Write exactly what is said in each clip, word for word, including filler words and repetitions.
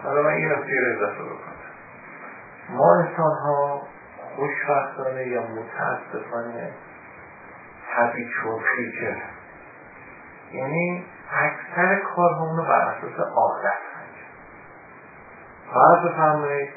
حالا من این نکته رو اضافه بکنم. ما انسان ها خوشبختانه یا متاسفانه طبیعی چرخیجه، یعنی اکثر کارهامون رو بر اساس عادت انجام. فرض بفرمایید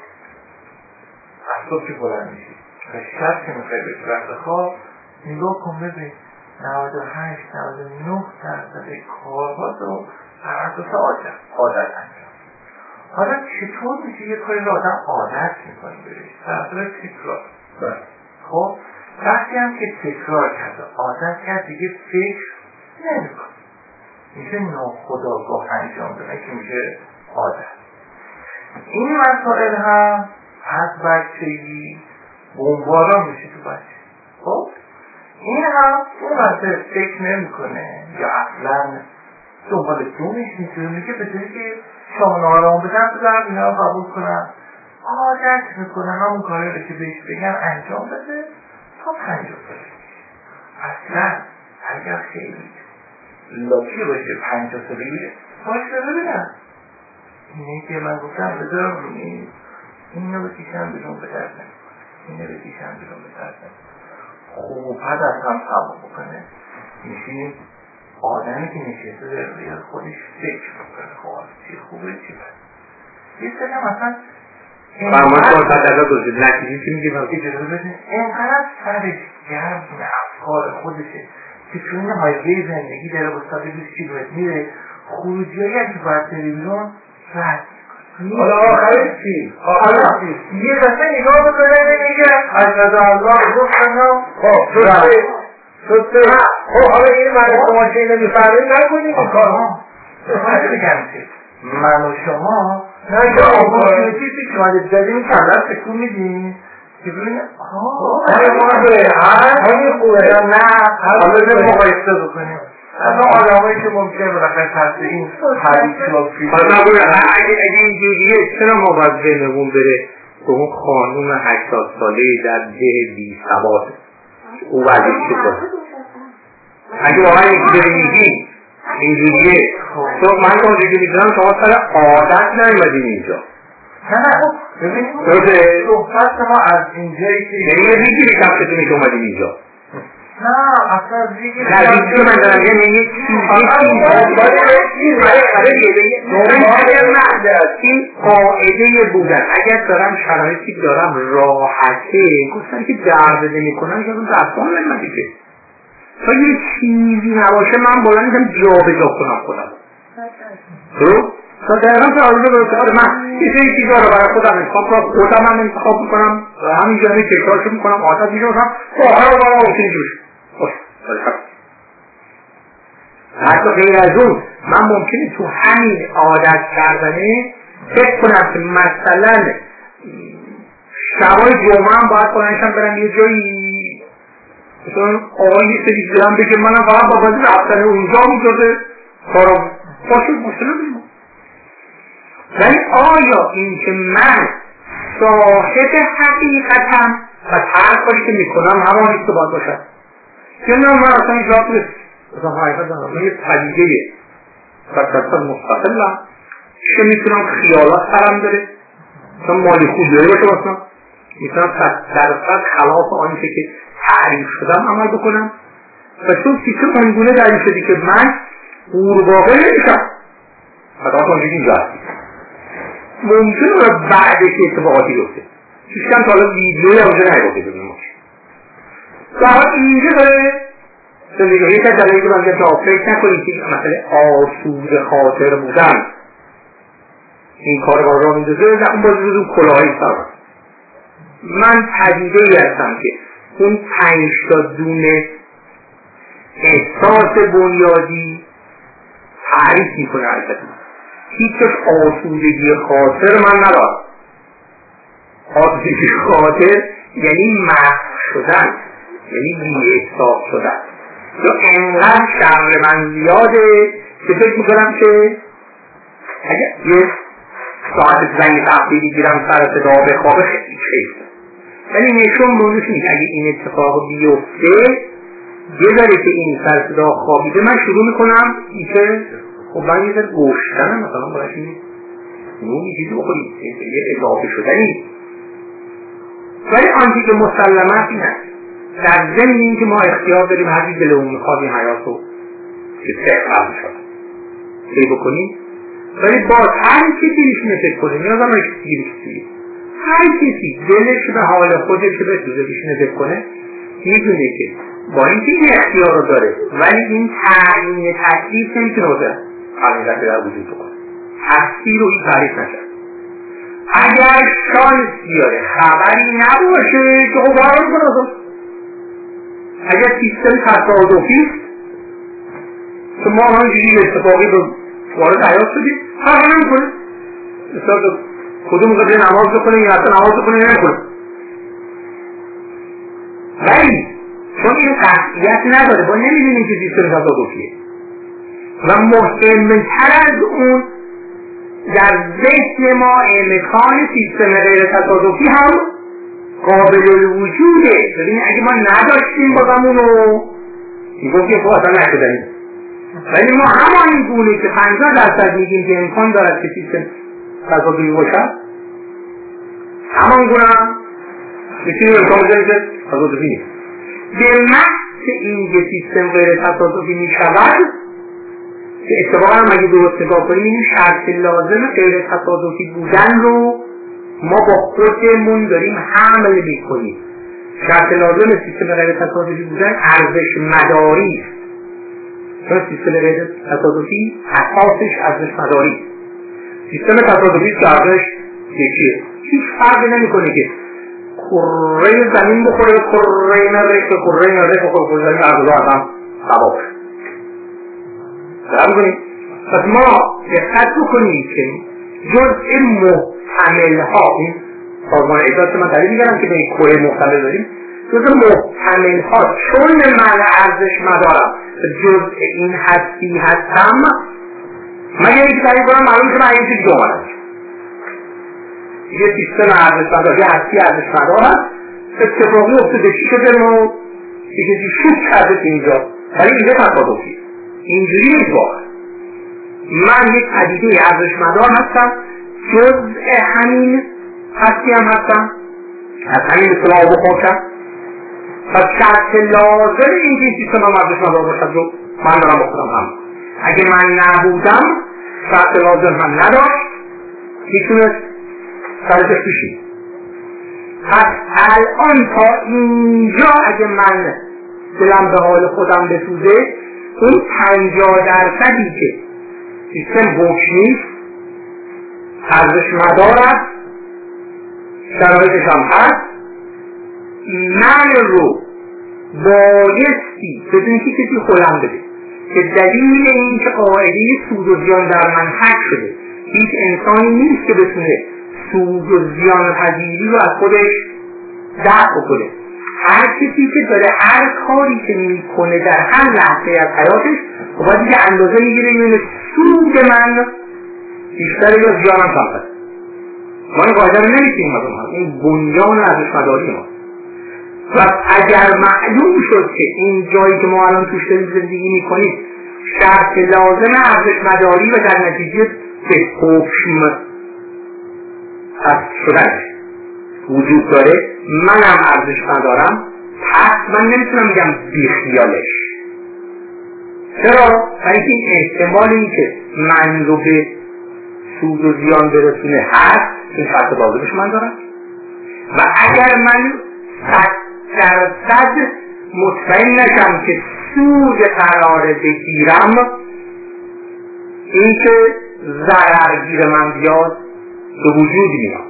از صبح که بلند میشید تا شب که میخوای به وقت خواب نگاه کن ببین نود و هشت نود و نه درصد کارها رو بر اساس عادت عادت انجام. حالا چطور میشه یه کاری رو آدم عادت میکنه بهش؟ در تکرار. خب وقتی هم که تکرار کرده عادت کرد دیگه فکر نمیکنه، میشه ناخودآگاه انجام دادن که میشه عادت. این مسائل هم از بچگی بمباران میشه تو بچه. خب این هم اون وقت فکر نمیکنه یا اصلا دنبال دومش میتونه میگه به جایی که شما آرام بدن بذارم اینا رو قبول کنم، عادت میکنه همون کاری رو که بهش بگن انجام بده تا پنجاه ساله. اصلا اگر خیلی لاکی باشه پنجاه ساله میشه باشه ببینم اینه که من گفتم بذارم این اینو بکشم بیرون به درد نمیکنه، اینو بکشم بیرون به درد نمیکنه، خوب پد از هم تبا بکنه میشین آدمی که نشسته در روی خودش فکر بکنه خواهد چی خوبه چی بد. یه سری هم اصلا فرمایش کار تقدر دوزید نکیزی چی میگیم اجازه بده اینقدر سرش گرم افکار خودشه که تو این هایوی زندگی داره با ساده بیست کیلومتر میره، خروجی هایی که باید بره بیرون رد میکنه. حالا آخرش چی؟ آخرش چی؟ یه دفعه نگاه بکنه میگه اشهد الله گفتن خب شده شده خب حالا این من شما چه نمیفرمید نکنید این کار ها باید بگم که من و شما نه که آموزی چیزی که باید جدیم کلر سکون میدیم که ببینه آه همین خوبه نه حالا به مقایسته بکنیم از اون آدم هایی که ممکنه بلکه تحت این حدیث را فیلم اگه اینجوریه چرا ما باید ذهنمون بره به اون خانوم هشتاد ساله در ده بی ثبات او وضعی چه کنه؟ اگه واقعا یکی بره میگی اینجوریه تو من که اونجوری میدونم شما سر عادت نایمدیم اینجا نه نه ببینید صحبت ما از اینجایی که یعنی یه ریگی به کفتون که اومدیم اینجا نه اصلا ریگی نه ریگی که من دارم یعنی یه چیزی این قاعده بودن اگر دارم شرایطی دارم راحته گفتن که درد نمی کنم که اون دستان نمیدی که تا یه چیزی نباشه من بالا نیدم جا به جا کنم خودم تو؟ تا دقیقا که آرزو برسه آره من یه سری چیزا رو برای خودم انتخاب کنم خودم هم انتخاب میکنم و همین جانه تکرارشو میکنم عادت میشه میکنم آخر رو برای ممکنی جوش باشه باشه حتی غیر از اون من ممکنه تو همین عادت کردنه فکر کنم که مثلا شبای جمعه هم باید کننشم برم یه جایی مثلا آقای یه سری دیدم بگه منم فقط با بازی رفتن اونجا میجازه کارم باشه مشکل بیمون. ولی آیا این که من صاحب حقیقتم و هر کاری که میکنم همانیست که باید باشم که نه من اصلا این جاب نیست اصلا حقیقت دارم من یه پدیده فقط مستقلم چه میتونم خیالات سرم داره مثلا مالی خوب داره باشه مثلا میتونم صد درصد خلاف آنچه که تعریف شدم عمل بکنم و چون سیچه اونگونه تعریف شدی که من قورباغه نمیشم حتی آنجا اینجا هستی ممکنه بعدش اتفاقاتی بیفته چیز کم تا حالا ویدیوی اونجا نگفته ببینیم باشه در اینجا داره زندگی یک از دلایی که من گفت تا فکر نکنید که مثلا آسوده خاطر بودن این کار با را میدازه نه اون بازی روز کلاهی سر من پدیده ای هستم که اون پنج تا دونه احساس بنیادی تعریف میکنه حرکت من هیچش آسودگی خاطر من ندارم. آسودگی خاطر یعنی محو شدن یعنی بی احساس شدن یا انقدر شر من زیاده که فکر میکنم که اگر یه ساعت زنگ تفریدی گیرم سر صدا بخوابه خیلی کیفه ولی نشون بودوش نیست اگه این اتفاق بیفته یه ذره که این سر صدا خوابیده من شروع میکنم این که خب من یه ذره گوشتنم مثلا باید این نون چیزی بخورید، یه اضافه شدنی. ولی آنچه که مسلمه است این است در ضمن این که ما اختیار داریم هر چیز دلمون میخواد این حیات رو که سهر میشود سی بکنیم، ولی باز هر کسی رو فکر کنیم یا زمان کسی هر کسی دلش به حال خودش به سوزه بشینه فکر کنه میدونه که با اینکه این اختیار رو داره ولی این تعیین تکلیف نمیتونه بوده حقیقت در وجود بکنه، هستی رو این تعریف نشد. اگر شانس بیاره خبری نباشه که خب باید کنه، اگر سیستم تصادفی که ما همونجوری اتفاقی رو وارد حیات شدیم فرق نمیکنه، مثلا کدوم قبل نماز بکنه یا حتی نماز بکنه نمیکنه، ولی چون این قطعیت نداره با نمیدونیم که سیستم تصادفیه و مهمتر از اون در ذهن ما امکان سیستم غیر تصادفی هم قابل الوجوده. ببینید اگه ما نداشتیم بازمون رو میگفت که خب اصلا نشدنیم، ولی ما همان گونه که پنجاه درصد میگیم که امکان دارد که سیستم تصادفی باشد همان گونه هم میتونیم امکان بزنیم که تصادفی نیست. به محض این که سیستم غیر تصادفی میشود که اتفاقا هم اگه درست نگاه کنیم این شرط لازم غیر تصادفی بودن رو ما با خودمون داریم حمل میکنیم. شرط لازم سیستم غیر تصادفی بودن ارزش مداری است، چون سیستم غیر تصادفی اساسش ارزش مداری است. سیستم تصادفی ارزش یکیه، هیچ فرقی نمیکنه که کره زمین بخوره کره مریخ به کره مریخ بخوره کره زمین ارزش هم سبا بشه. درم کنیم پس ما دقت بکنیم که جزء محتمل ها این سازمان اجازت من دلیل میگرم که به این کره محتمل داریم جزء محتمل ها چون من ارزش مدارم جزء این هستی هستم مگر اینکه دلیل کنم معلوم که من این چیز دومارم یه سیستم ارزش مدار یه هستی ارزش مدار هست اتفاقی افتاده چی شده ما یه کسی شوک کرده اینجا ولی اینجا تصادفی اینجوری نیست واقعا. من یک پدیده ارزشمدار هستم جزء همین هستی هم هستم از همین اصطلاح بخورشم پس شرط لازم این که سیستم هم ارزشمدار باشد رو من دارم بخورم هم اگه من نبودم شرط لازم هم نداشت میتونست سرشش بشید. پس الان تا اینجا اگه من دلم به حال خودم بسوزه اون پنجاه درصدی که سیستم حکم نیست ارزش مدار است شرایطش هم هست من رو بایستی بدون که کسی خودم بده که دلیل این که قاعده سود و زیان در من حق شده هیچ انسانی نیست که بتونه سود و زیان پذیری رو از خودش دفع کنه. هر کسی که داره هر کاری که میکنه در هر لحظه از حیاتش باید یه اندازه میگیره این سود من بیشتر یا زیانم کمتر. ما این قاعده رو نمیتونیم مدام هم این بنیان ارزش مداری ما و اگر معلوم شد که این جایی که ما الان توش داریم زندگی میکنیم شرط لازم ارزش مداری و در نتیجه به حکم هست شدنش وجود داره منم ارزش ندارم پس من نمیتونم بگم بیخیالش. چرا؟ برای این احتمال این که من رو به سود و زیان برسونه هست این شرط لازمش من دارم و اگر من صد درصد مطمئن نشم که سود قراره بگیرم این که ضررگیر من بیاد به وجود میاد.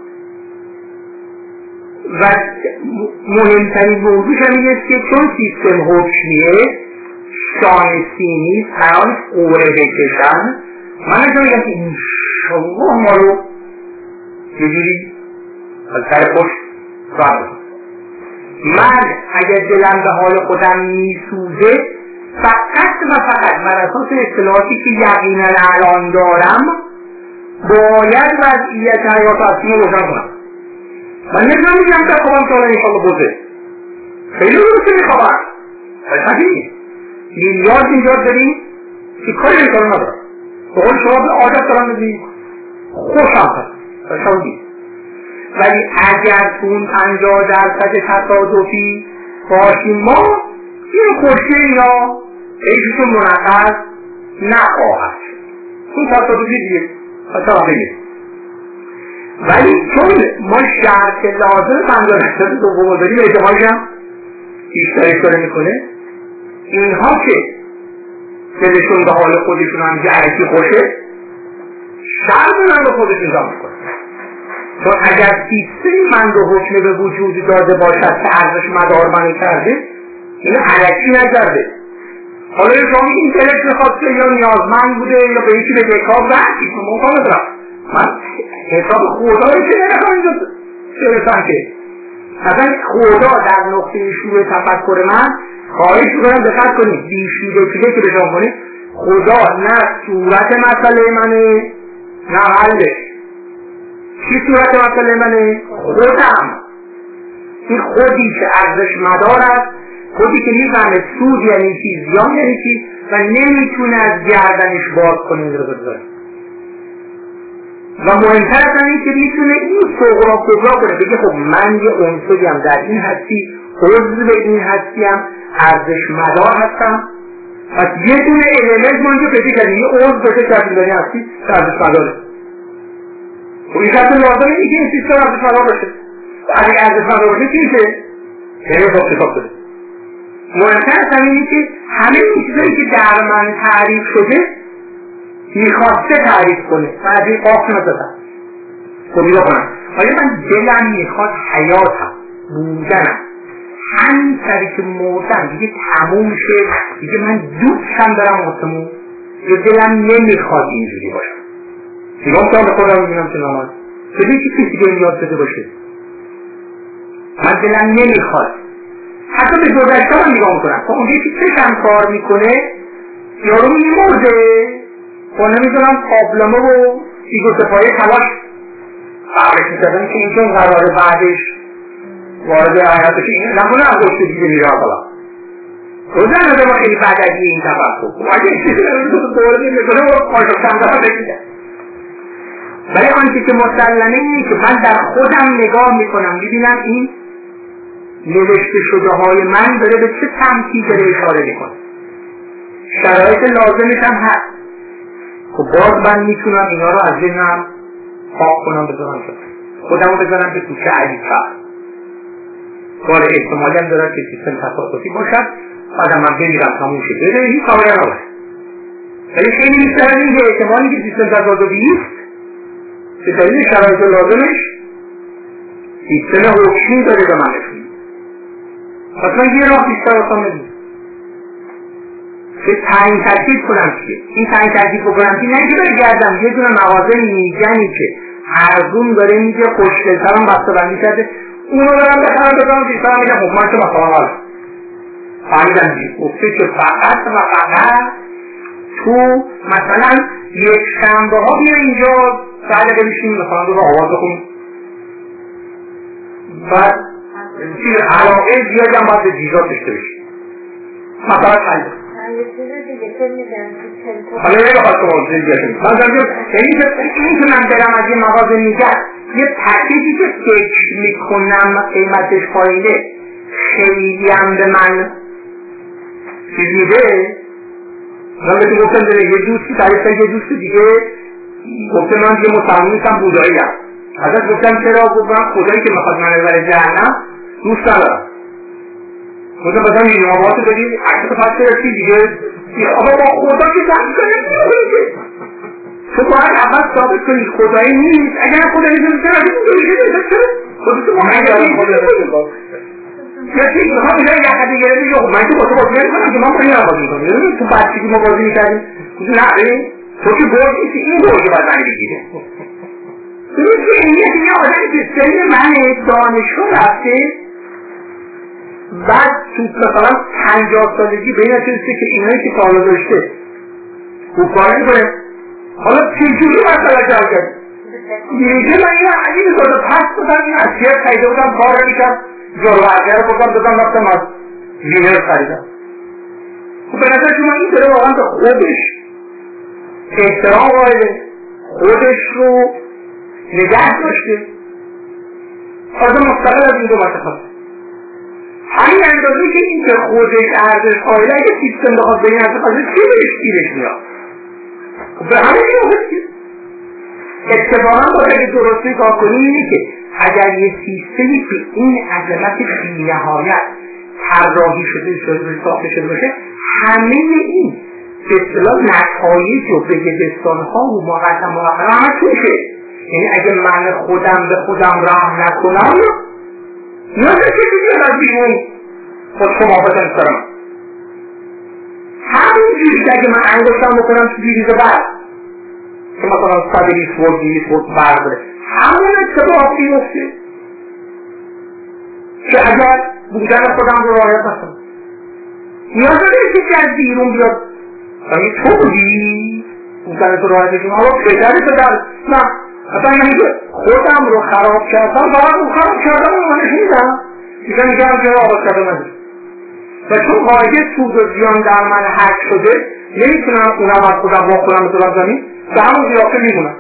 و مهمترین موضوعش هم این است که چون سیستم حکمیه شانسی نیست قرار قوره بکشن من نجا میگم که این شما ما رو یه جوری از سر پشت فرد من اگر دلم به حال خودم میسوزه فقط و فقط بر اساس اطلاعاتی که یقینا الان دارم باید وضعیت حیات اصلی رو روشن کنم. من نمیدونم میگم که خوابم ساله انشاءالله بوده خیلی روشن میخوابم بلکه نیست میلیارد اینجا داریم که کاری انسان ندارم به قول شما به عادت دارم بزنیم خوشم هست ولی اگر تو اون پنجاه درصد تصادفی باشیم ما این خوشی اینا ایشون منعقد نخواهد اون تصادفی دیگه مثلا بگیم ولی چون ما شرط لازم پنجاه درصد دوم داریم احتمالش هم بیشتر اشاره میکنه اینها که دلشون به حال خودشون هم جهرکی خوشه شرط من به خودشون جا میکنه چون اگر سیستم من رو حکم به وجود داده باشد که ارزش مدار منو کرده این علکی نکرده حالا شما این دلش میخواسته یا نیازمند بوده یا به یکی بدهکار بحثی ممکن دارم من حساب خدایی که نرخوام اینجا برسم که اصلا خدا در نقطه شروع تفکر من خواهش میکنم دقت کنید بیشیده چیزه که بشان کنید خدا نه صورت مسئله منه نه حلش چی صورت مسئله منه؟ خودم این خودی که ارزش مدار است خودی که میفهمه سود یعنی چی زیان یعنی چی و نمیتونه از گردنش باز کنه این رو بذاره و مهمتر از این که میتونه این صغرا کبرا کنه بگه خب من یه عنصریم در این هستی عضو این هستیم ارزش مدار هستم پس یه دونه المنت ما اینجا پیدا کردیم یه عضو بشه که از این هستی که ارزش مداره و این شرط لازمه اینکه این سیستم ارزش مدار باشه و اگه ارزش مدار باشه چی میشه؟ خیلی حساب کتاب داره مهمتر از اینه که همه این چیزایی که در من تعریف شده میخواسته تعریف کنه و از این قاف نزدم خب میگه کنم آیا من دلم میخواد حیاتم بودنم همین سری که موتم دیگه تموم شه دیگه من دوستم دارم واسمون یه دلم نمیخواد اینجوری باشم نگاه کنم به خودم میبینم که ناماز شده که کسی به این یاد شده باشه من دلم نمیخواد حتی به گذشته هم نگاه میکنم خب اونجایی که چشم کار میکنه یارو میمرده و نمیدونم پابلمه و سیگ و سپایه تلاش فقرش میکردن که این چون قراره بعدش وارد حیاتش این نمونه هم گشته دیگه میره حالا روزن از ما خیلی بعدی این تفکر و اگه چیزی رو دورده میکنه و قاشقشم دارم بکیده ولی آنچه که مسلمه اینه که من در خودم نگاه میکنم میبینم این نوشته شده های من داره به چه سمتی داره اشاره میکنه شرایط لازمش هم هست خب باز من میتونم اینا رو از ذهنم پاک کنم بذارم شد خودم رو بذارم که توشه علی فرد کار احتمالی هم دارم که سیستم تصادفی باشد بعد من بمیرم تموم شد بده هیچ کاری هم نباشه ولی خیلی بیشتر این که احتمالی که سیستم تصادفی نیست به دلیل شرایط لازمش سیستم حکمی داره به من نشون پس من یه راه بیشتر آسان ندیم که تعیین ترکیب کنم چیه این تعیین ترکیب بکنم که نه که برگردم یه دونه مغازه میگنی که ارزون داره میگه خوشگل‌ترم بسته بندی کرده اونو دارم بخرم بزنم بیشترم میگه خب من که مثلا حالا فهمیدم چی گفته که فقط و فقط تو مثلا یک شنبه ها بیا اینجا سعی بشین مثلا دو آواز بخون بعد چیز علاقه زیادی هم باید به جیزات داشته بشین مثلا خیلی حالا یه بخواد که موضوع دیگه این که من برم از یه مغازه میگم یه پکیجی که فکر میکنم قیمتش پایینه خیلی هم به من چیز میده من بهتون گفتم داره یه دوستی تعریف یه دوست دیگه گفته من یه مسلمان نیستم بودایی هم ازت گفتم چرا گفتم خدایی که میخواد من ببره جهنم دوست ندارم گفتم بازم این نوابات بدید عکس پس برسی دیگه آقا با خدا که زنی کنه نمیده تو باید اول ثابت کنید خدایی نیست اگر خدایی نیست چرا این دوریده نیست چرا خودتو ما یا چیز میخوام میگه یه حدی گرده یا من که با تو بازی نمیکنم که من با این هم بازی میکنم تو بچگی ما بازی میکردیم نه ببین تو که برد نیستی این برد باید من بگیره ببین که این یه آدمی که سن من دانشگاه رفته بعد تو مثلا پنجاه سالگی به این نتیجه که اینایی که کارو داشته خوب کار میکنه حالا چجوری مسئله جمع کرد میگه من این علی میزاده پس بودم این اصیت خیده بودم کار نمیشم جارو عرگه رو بکنم دادم رفتم از وینر خریدم خب به نظر شما این داره واقعا به خودش احترام قائله خودش رو نگه داشته. آزا مستقل از این دو متخصص همین اندازه که این که خودش ارزش قائله اگه سیستم بخواد به این ارزش قائله چی بهش گیرش میاد؟ به همین میاد. اتفاقا باید اگه درستی کار کنیم اینه که اگر یه سیستمی به این عظمت بی‌نهایت طراحی شده شده ساخته شده باشه، همه این به اصطلاح نتایج و بگدستان‌ها و مقدم مقدم همه توشه. یعنی اگه من خودم به خودم رحم نکنم نیازه که دیگر از بیرون خود شما بزن سرم همین جوری که اگه من انگشتم بکنم تو بیریز برد که مثلا صدریس بود دیریس بود برد بره همون اتفاق بیفته که اگر بودن خودم رو رعایت نکنم نیازه نیست که از بیرون بیاد یعنی تو بودی بودن تو رعایت کنم اما پدر تو در نه اصلا یعنی که خودم رو خراب کردم باید رو خراب کردم رو منش میدم دیگه میگم که آباد کردم ندارم و چون قاعده سود و زیان در من حق شده نمیتونم اونم از خودم با خودم بذارم زمین به همون زیافه میمونم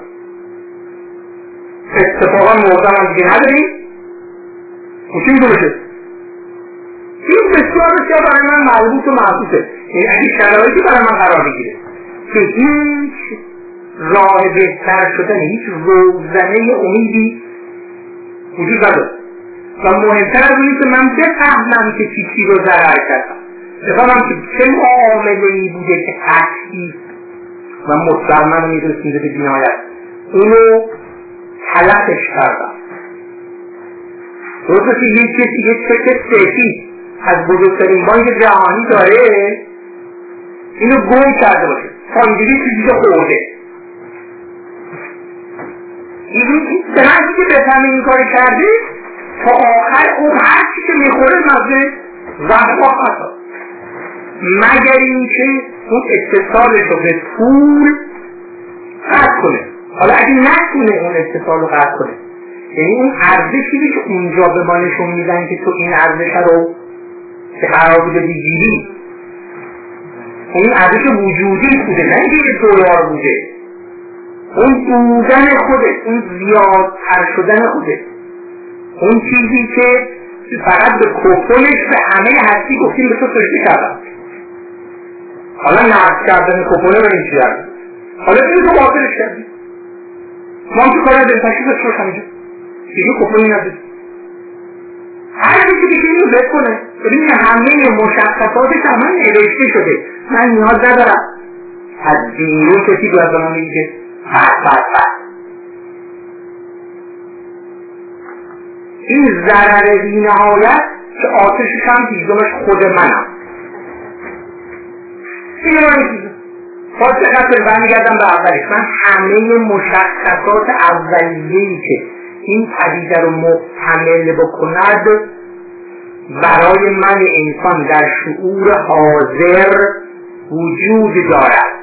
اتفاقا مردم هم دیگه نداریم خوشی میدونشه این بسیار بسیار برای من مربوط و مربوطه یعنی اگه شرایطی برای من قرار بگیره که هیچ راه بهتر شدن هیچ روزنه امیدی وجود نداره و مهمتر از اینه که من بفهمم که چی چی رو ضرر کردم بفهمم که چه معامله‌ای بوده که قطعی و مطلقاً میرسیده به جنایت اونو تلفش کردم درسته که یک کسی یک چک سفید از بزرگترین بانک جهانی داره اینو گم کرده باشه فاندیلی چیزی خورده این سنتی که بفهمه این کار کرده تا آخر اون هر چی که میخوره مزه زهبا خطا مگر این که اون اتصالش رو به پول قطع کنه حالا اگه نتونه اون اتصال رو قطع کنه یعنی اون ارزشی که اونجا به ما نشون میدن که تو این ارزش رو که قرار بوده بگیری اون ارزش وجودی بوده نه اینکه دلار بوده اون بودن خودت اون زیادتر شدن خودت اون چیزی که فقط به کپونش به همه هستی گفتیم به تو سشتی کردم حالا نقد کردن کپونه به این چی هست حالا این تو باطلش کردی ما هم که کار داریم تشکیفش رو شمیده دیگه کپونی نداری هر کسی که اینو ذکر کنه ببین که همه مشخصاتش همه نوشته شده من نیاز ندارم از بیرون کسی باید به من میگه بس بس بس این ضرر بی نهایت که آتشش هم دیزمش خود منم این من دیزم باید چقدر برمیگردم به اولش من همه مشخصات اولیه‌ای که این پدیده رو محتمل بکند برای من انسان در شعور حاضر وجود دارد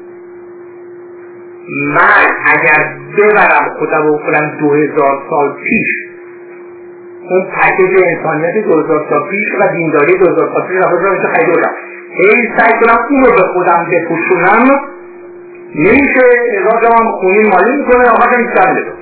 من اگر ببرم خودم رو کنم دو هزار سال پیش اون پکیج انسانیت دو هزار سال پیش و دینداری دو هزار سال پیش رو خودم خیلی بودم هی سعی کنم اون رو به خودم بپوشونم نمیشه ازاد هم خونین مالی میکنه آقا که میشتر بده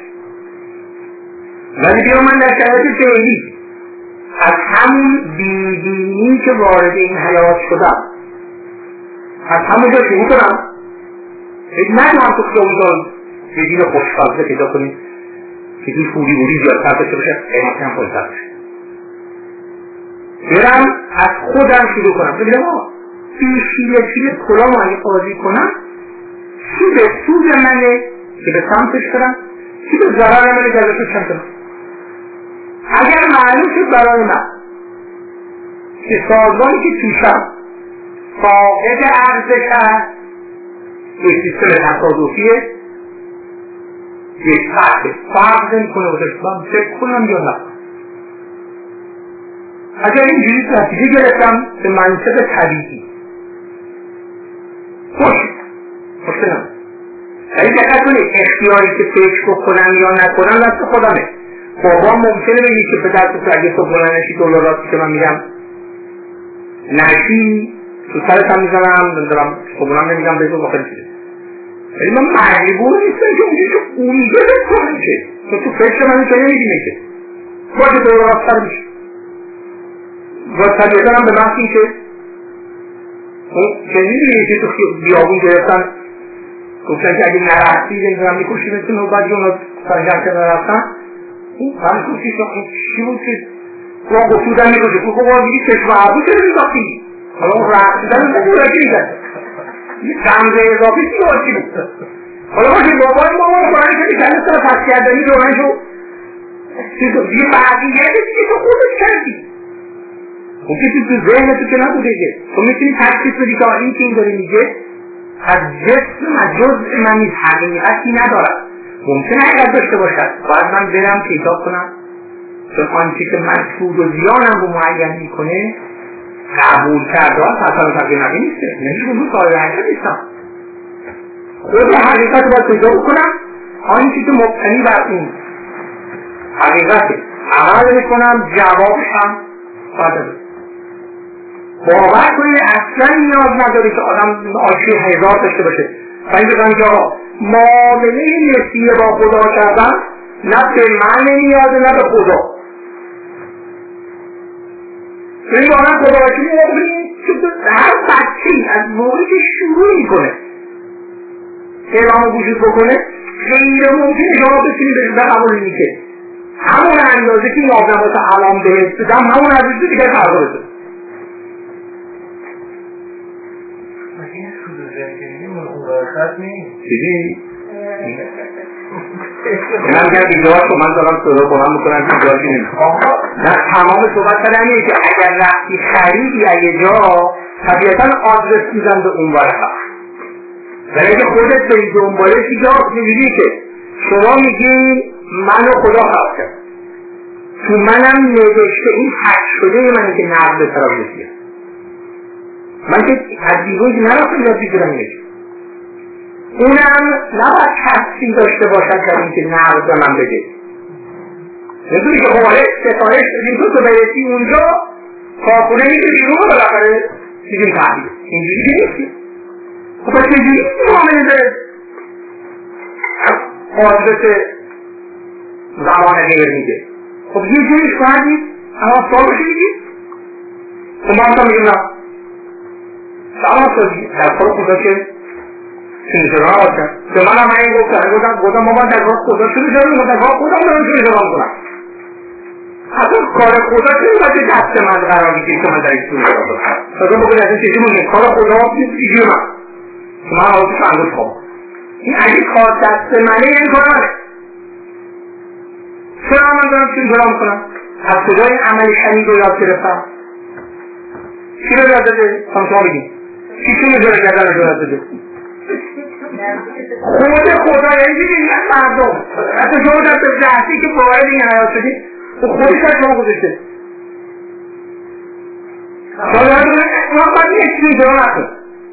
ولی بیام من در شرایط فعلی از همون بیدینی که وارد این حیات شدم از همون جا شروع کنم هیچ ندارم تو خیابون یه دین خوشفازه پیدا کنیم که توی فوری بوری زیادتر داشته باشه قیمتی هم پایین‌تر باشه برم از خودم شروع کنم ببینم آقا این شیله شیله کلام رو اگه قاضی کنم چی به سود منه که به سمتش برم چی به ضرر منه که ازش چند کنم اگر معلوم شد برای من که سازمانی که توشم فاقد ارزش هست یک سیستم تصادفیه یک فرقه فرق نمی کنه بودش من فکر کنم یا نه اگر اینجوری نتیجه گرفتم به منطق طبیعی خوش خوش نم ولی دقت کنید اختیاری که فکر بکنم یا نکنم دست خودمه بابا ممکنه بگی که پدر تو اگه تو بلند نشی دلاراتی که من میگم نشی تو سرت هم میزنم نمیدارم خبونم نمیگم بگو باخر چیده ولی من مجبور نیستم که اونجا که اونجا بکنم که تو تو فکر من که نمیدینه که باشه تو رو راستر میشه و طبیعتا هم به محض این که اون که میدونی که تو بیابون گرفتن گفتن که اگه نرفتی نمیدونم میکشی مثل نوبتی اونا سرگرد که نرفتن همه کشی چی بود که اون گفتودن میکشه تو خب دیگه چشم عبو چرا میداختی حالا اون رفتیدن اون بگو رکی میدن یه سمزه اضافی چی باشی بود حالا باشه بابای ما ما برای که کنه سر پس کردنی رو من شو یه بعدیت دیگه تو خودت کردی اون که تو ذهن تو که نبوده که تو میتونی تکلیف بدی که این که این داره میگه از جسم و جزء من نیست حقیقتی ندارد ممکنه حقیقت داشته باشد باید من برم پیدا کنم چون آنچه که من سود و زیانم رو معین میکنه قبول کرده ها تصال تقیه نقی نیسته نمیشه اون رو سایر حقیقت نیستم خود حقیقت رو باید پیدا بکنم آنچه که مبتنی بر اون حقیقته عمل میکنم جوابش هم باید باور کنید اصلا نیاز نداره که آدم آشی هزار داشته باشه و این بگم که معامله نسیه با خدا کردن نه به من نیازه نه به خدا این واقعا خدا باشی میگه هر بچه‌ای از موقعی که شروع میکنه اعلام وجود بکنه غیر ممکنه شما بتونید به قبول میشه همون اندازه که این آدم واسه علام بهت بدم همون اندازه دیگه فردا بده این سود زندگی من اون راحت نیست چیزی؟ من میگم اینجا تو من دارم صدا کنم میکنم که جایی نمیخوام نه تمام صحبت کردن اینه که اگر رفتی خریدی اگه جا طبیعتا آدرس میزن به اون ورقه ولی اگه خودت به دنباله چی جا میگی که شما میگی منو خدا خلق کرد تو منم نوشته این حق شده منه که نقد به طرف رسیه من که از دیگوی نرفتم یاد بگیرم اینه اونم نباید کسی داشته باشد در این که نقد به من بده نمیدونی که خواهد ستایش بدیم تو تو برسی اونجا کافونه میگه بیرون رو بالاخره دیگه تحبیل اینجوری که نیستی خب از اینجوری نیستی معامله داره آدرس زمان غیر میگه خب یه جوریش باید نیست اما سال باشه میگی خب ما هم میگیم نه سلام سازی در خود خدا که سنجران باشن که من هم این گفتن گفتن گفتن ما باید در خدا شروع شدیم و در خدا دارم شروع شدم کنم اصلا کار خدا که باید دست من قرار میگیم که من در این شروع شدم کنم اصلا بگوید از این چیزی مونیم کار خدا نیست ایجی من که من آتی فنگوش خواب این اگه کار دست منه یعنی کار منه چرا من دارم شروع شدم کنم از کجای عملی شنید رو یاد گرفتم چی رو یاد داده؟ هم شما بگیم چی چی رو گردن رو یاد داده؟ خود خدا یعنی دیگه نه مردم حتی شما در جهتی که باید این حیات شدید تو خودش در شما گذاشته شما باید یک چیزی جا نکن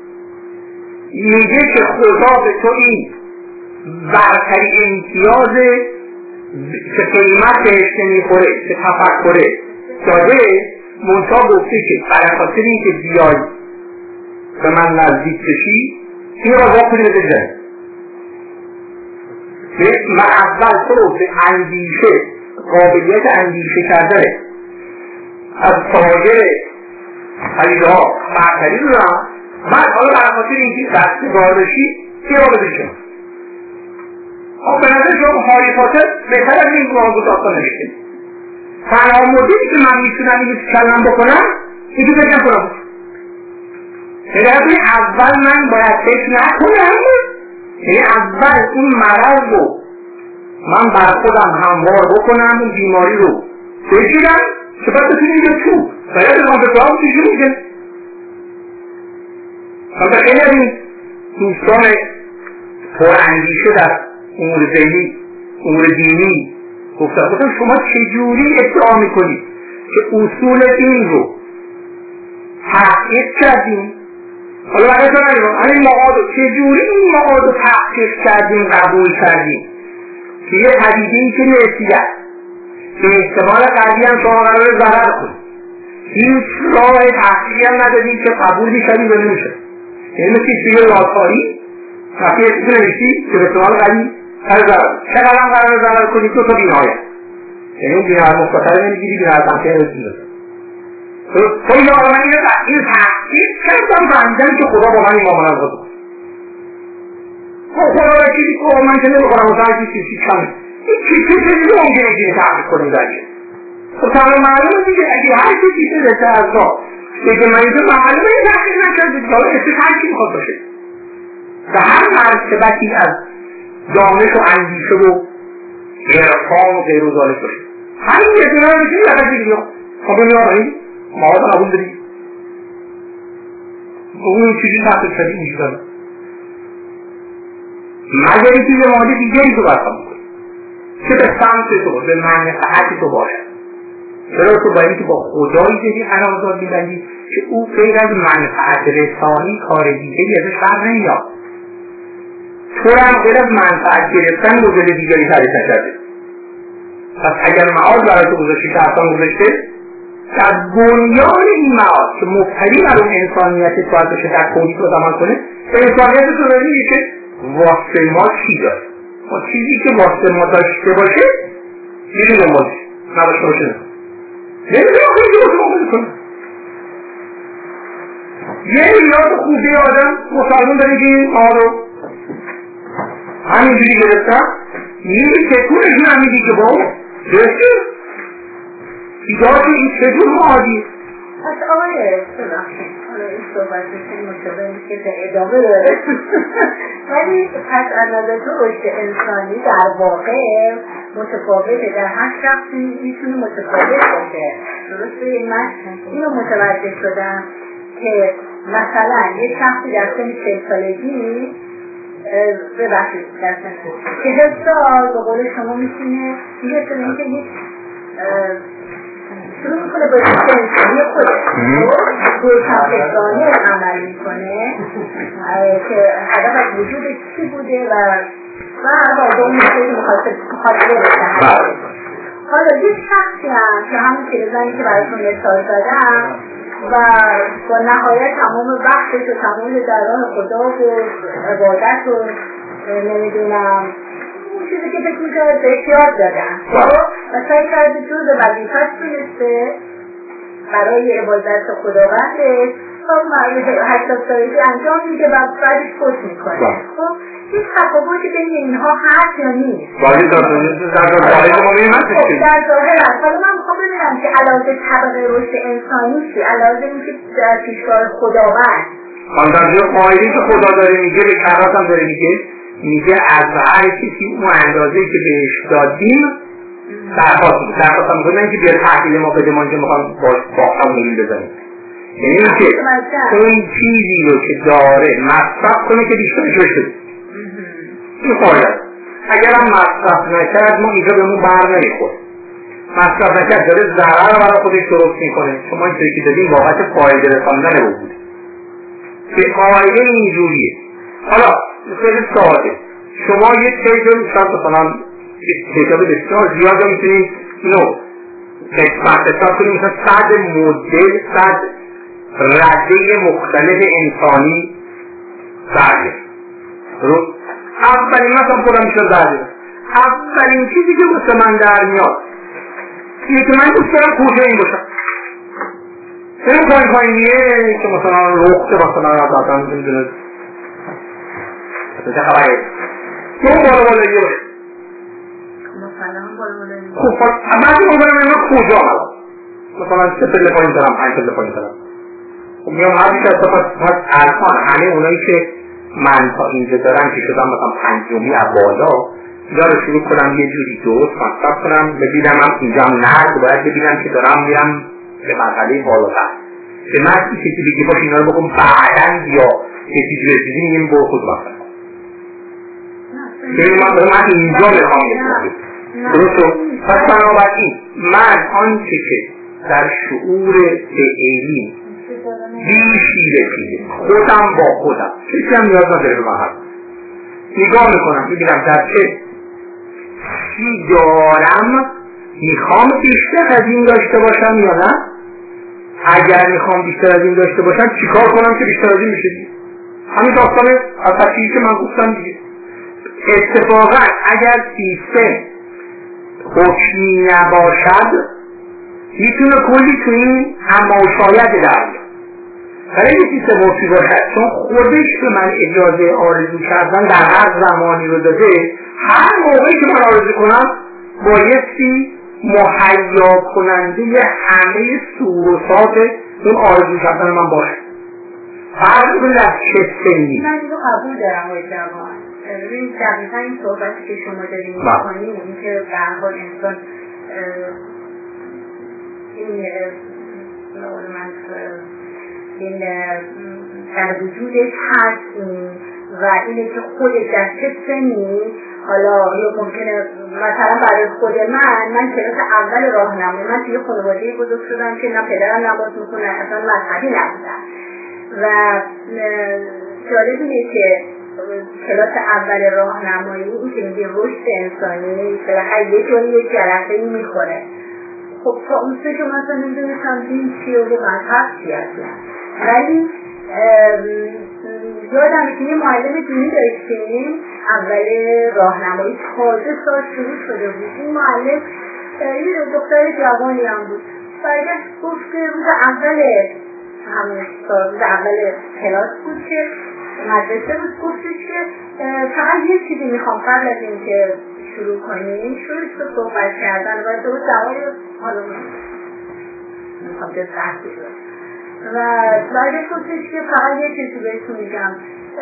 میگه که خدا به تو این برتری امتیاز که قیمت بهش نمیخوره که تفکره داده منطقه گفته که برای خاطر این که بیای به من نزدیک بشی این را واقعی بده جایی من اول تو رو به اندیشه قابلیت اندیشه کردنه از سایر خلیده ها برتری رو دارم من حالا برای خاطر این که دستگاه بشی این را بده شما آب به نظر شما هاری خاطر بهتر از این گواه گذاشتن نمیشه تنها مدلی که من میتونم این کلم بکنم اینکه بگم کنم یعنی اول من باید فکر نکنم یعنی اول این مرض رو من بر خودم هموار بکنم این بیماری رو بگیرم که باید بتونیم اینجا تو باید بگم به دوام چیزی میگه من به خیلی از این دوستان پراندیشه در امور ذهنی امور دینی گفتم گفتم شما چجوری ادعا میکنید که اصول دین رو تحقیق کردیم حالا برای تو نگیم همین معاد رو چجوری این معاد رو تحقیق کردیم قبول کردیم که یه پدیده‌ای که نسیت که احتمال قدری هم شما قرار ضرر کنید هیچ راه تحقیقی هم ندادیم که قبول میشدیم و نمیشد یعنی مثل چیزی لاتاری وقتی اسم نوشتی که به احتمال قدری هر ضرر چقدر هم قرار ضرر کنی تو تو بینهایت، یعنی اون بینهایت مستقل نمیگیری، بینهایت همچه نمیگیری. تو این آقا من این تحقیق کردم فهمیدم که خدا با من این معامله رو بکنه. خدا را چیزی که من که نمیخورم و سرکی چیزی کمه این چیزی چیزی ممکنه که تحقیق کنیم درگه. خب تمام معلومه دیگه اگه هر چیزی که رسه از ما بگه من اینجا معلومه این تحقیق نکرده دیگه حالا اسمش هر چی میخواد باشه و هر مرتبتی از دانش و اندیشه و عرفان و غیر و ذالک باشه هر این یه دونه رو میشونی لگه دیگه خب این آقایی مواد قبول داری اون چیزی تحقیق شدی اینجا داره مگر اینکه یه مورد دیگری تو برخواه میکنی که به سمت تو به منفعت تو باشه. چرا تو باید که با خدایی داری قرارداد می‌بندی که او غیر از منفعت رسانی کار دیگری ازش بر نمیاد، تو هم غیر از منفعت گرفتن مدل دیگری تعریف نکرده. پس اگر معاد برای تو گذاشتی که اصلا گذاشته در بنیان این معاد که مبتنی بر اون انسانیت تو باید بشه در کونی تو زمان کنه به انسانیت تو داری که واسه ما چی داره، ما چیزی که واسه ما داشته باشه میریم دنبالش، نداشته باشه نه نمیدونم خیلی که واسه ما بازی کنه. یه یاد خوبی آدم مسلمان داره که این آن رو همینجوری گرفتم میری تکونش نمیدی که با درسته ایجاد این چجور معادی. پس آقای حالا این صحبت بسید مشابه که به ادامه داره ولی پس از نظر تو رشد انسانی در واقع متفاوته، در هر شخصی میتونه متفاوت باشه. درسته؟ من اینو متوجه شدم که مثلا یه شخصی در سن چهل سالگی ببخشید در سن چهل سال به قول شما میتونه دیگه تو اینکه یک شروع میکنه با انسانی خودش روی شخصانی عمل میکنه که هدف از وجود چی بوده و و با اون خیلی مخاطبه بشن. حالا یک شخصی هم که همون تلویزیونی که براتون مثال زدم و با نهایت تمام وقتش و تمام دران خدا و عبادت و نمیدونم چیزی که فکر می‌کنه به احتیاط دادن و سعی کرده جز وظیفه‌اش تونسته برای عبادت خداوندش خب معروف هشتاد سالگی انجام میده و بعدش فوت میکنه. خب این تفاوتی بین اینها هست یا نیست؟ باید در ظاهر ما می‌بینیم خب در ظاهر هست. حالا من می‌خوام ببینم که علاوه طبقه رشد انسانی چی؟ علاوه اینکه در پیشکار خداوند من در جای قاعده‌ای که خدا داره میگه به کرات هم داره میگه میگه از هر کسی اون اندازه‌ای که بهش دادیم درخواست می‌کنه. درخواست می‌کنه اینکه بیاد تحویل ما بده ما اینجا می‌خوام با هم میل بزنیم. یعنی اینکه اون چیزی رو که داره مصرف کنه که بیشترش بشه. این قاعده. اگر هم مصرف نکرد ما اینجا بهمون بر نمی‌خوره. مصرف نکرد داره ضرر رو برای خودش درست می‌کنه. شما این چیزی که دادیم بابت فایده رساندن رو بود. که قاعده اینجوریه. حالا خیلی ساده شما یک پیجا میشن مثلا کتاب بسیار زیاد میتونید اینو قسمت حساب کنید مثلا صد مدل صد رده مختلف انسانی برده رو اولین مثلا خودم میشن برده اولین چیزی که مثل من در میاد اینه که من دوست دارم کجا این باشم این پایین پایینیه که مثلا رخته مثلا دادن نمیدونه چه خبره؟ تو بالا بالا یه باشه مثلا بالا بالا یه خوب بعضی موقع من کجا هست مثلا سه پله پایین دارم پنج پله پایین دارم خب میام هر بیشه از پس الان همه اونایی که من تا اینجا دارم که شدم مثلا پنجمی از بالا داره شروع کنم یه جوری دوست مصرف کنم ببینم هم اینجا هم نه باید ببینم که دارم میرم به مرحله بالاتر به من این کسی بگی باش اینا رو بکن بعدن یا کسی جو رسیدی میگیم برو خود وقت که من من اینجا میخوام میکنم درستو پس بنابراین من آنچه که در شعور فعلی بیشی رسیده خودم با خودم کسی هم نیاز نداره به من هست نگاه میکنم میبینم در چه چی دارم میخوام بیشتر از این داشته باشم یا نه اگر میخوام بیشتر از این داشته باشم چیکار کنم که بیشتر از این بشه دیگه همین داستان از تشکیلی که من گفتم دیگه اتفاقا اگر سیستم حکمی نباشد میتونه کلی تو این هماشاید در برای یه سیستم حکمی باشد، چون خودش به من اجازه آرزو کردن در هر زمانی رو داده، هر موقعی که من آرزو کنم بایستی مهیا کننده همه سوروسات اون آرزو کردن من باشه. فرق کنید از چه سنی. من اینو قبول دارم باید جوان. ببینید دقیقا این صحبتی که شما داریم میکنیم، این که به هر حال انسان این من این در وجودش هست و اینه که خودش در چه سنی، حالا یا ممکنه مثلا برای خود من من کلاس اول راهنمایی، من توی خانواده بزرگ شدم که نه پدرم نماز میخونه، اصلا مذهبی نبودم و جالب اینه که کلاس اول راهنمایی این که میگه رشد انسانی بالاخره یه جایی یه جرقه‌ای میخوره. خب تا اون سه که مثلا نمیدونستم دین چیه و مذهب چیه اصلا، ولی یادم که یه معلم دینی داشتیم اول راهنمایی تازه سال شروع شده بود. این معلم یه دختر جوانی هم بود، برگشت گفت که روز اول همون سال روز اول کلاس بود که مدرسه بود، گفتش که فقط یه چیزی میخوام قبل از این که شروع کنیم شروع شد صحبت کردن و دو دوای حالا میخوام که سختی شد و بعدش گفتش که فقط یه چیزی بهتون میگم،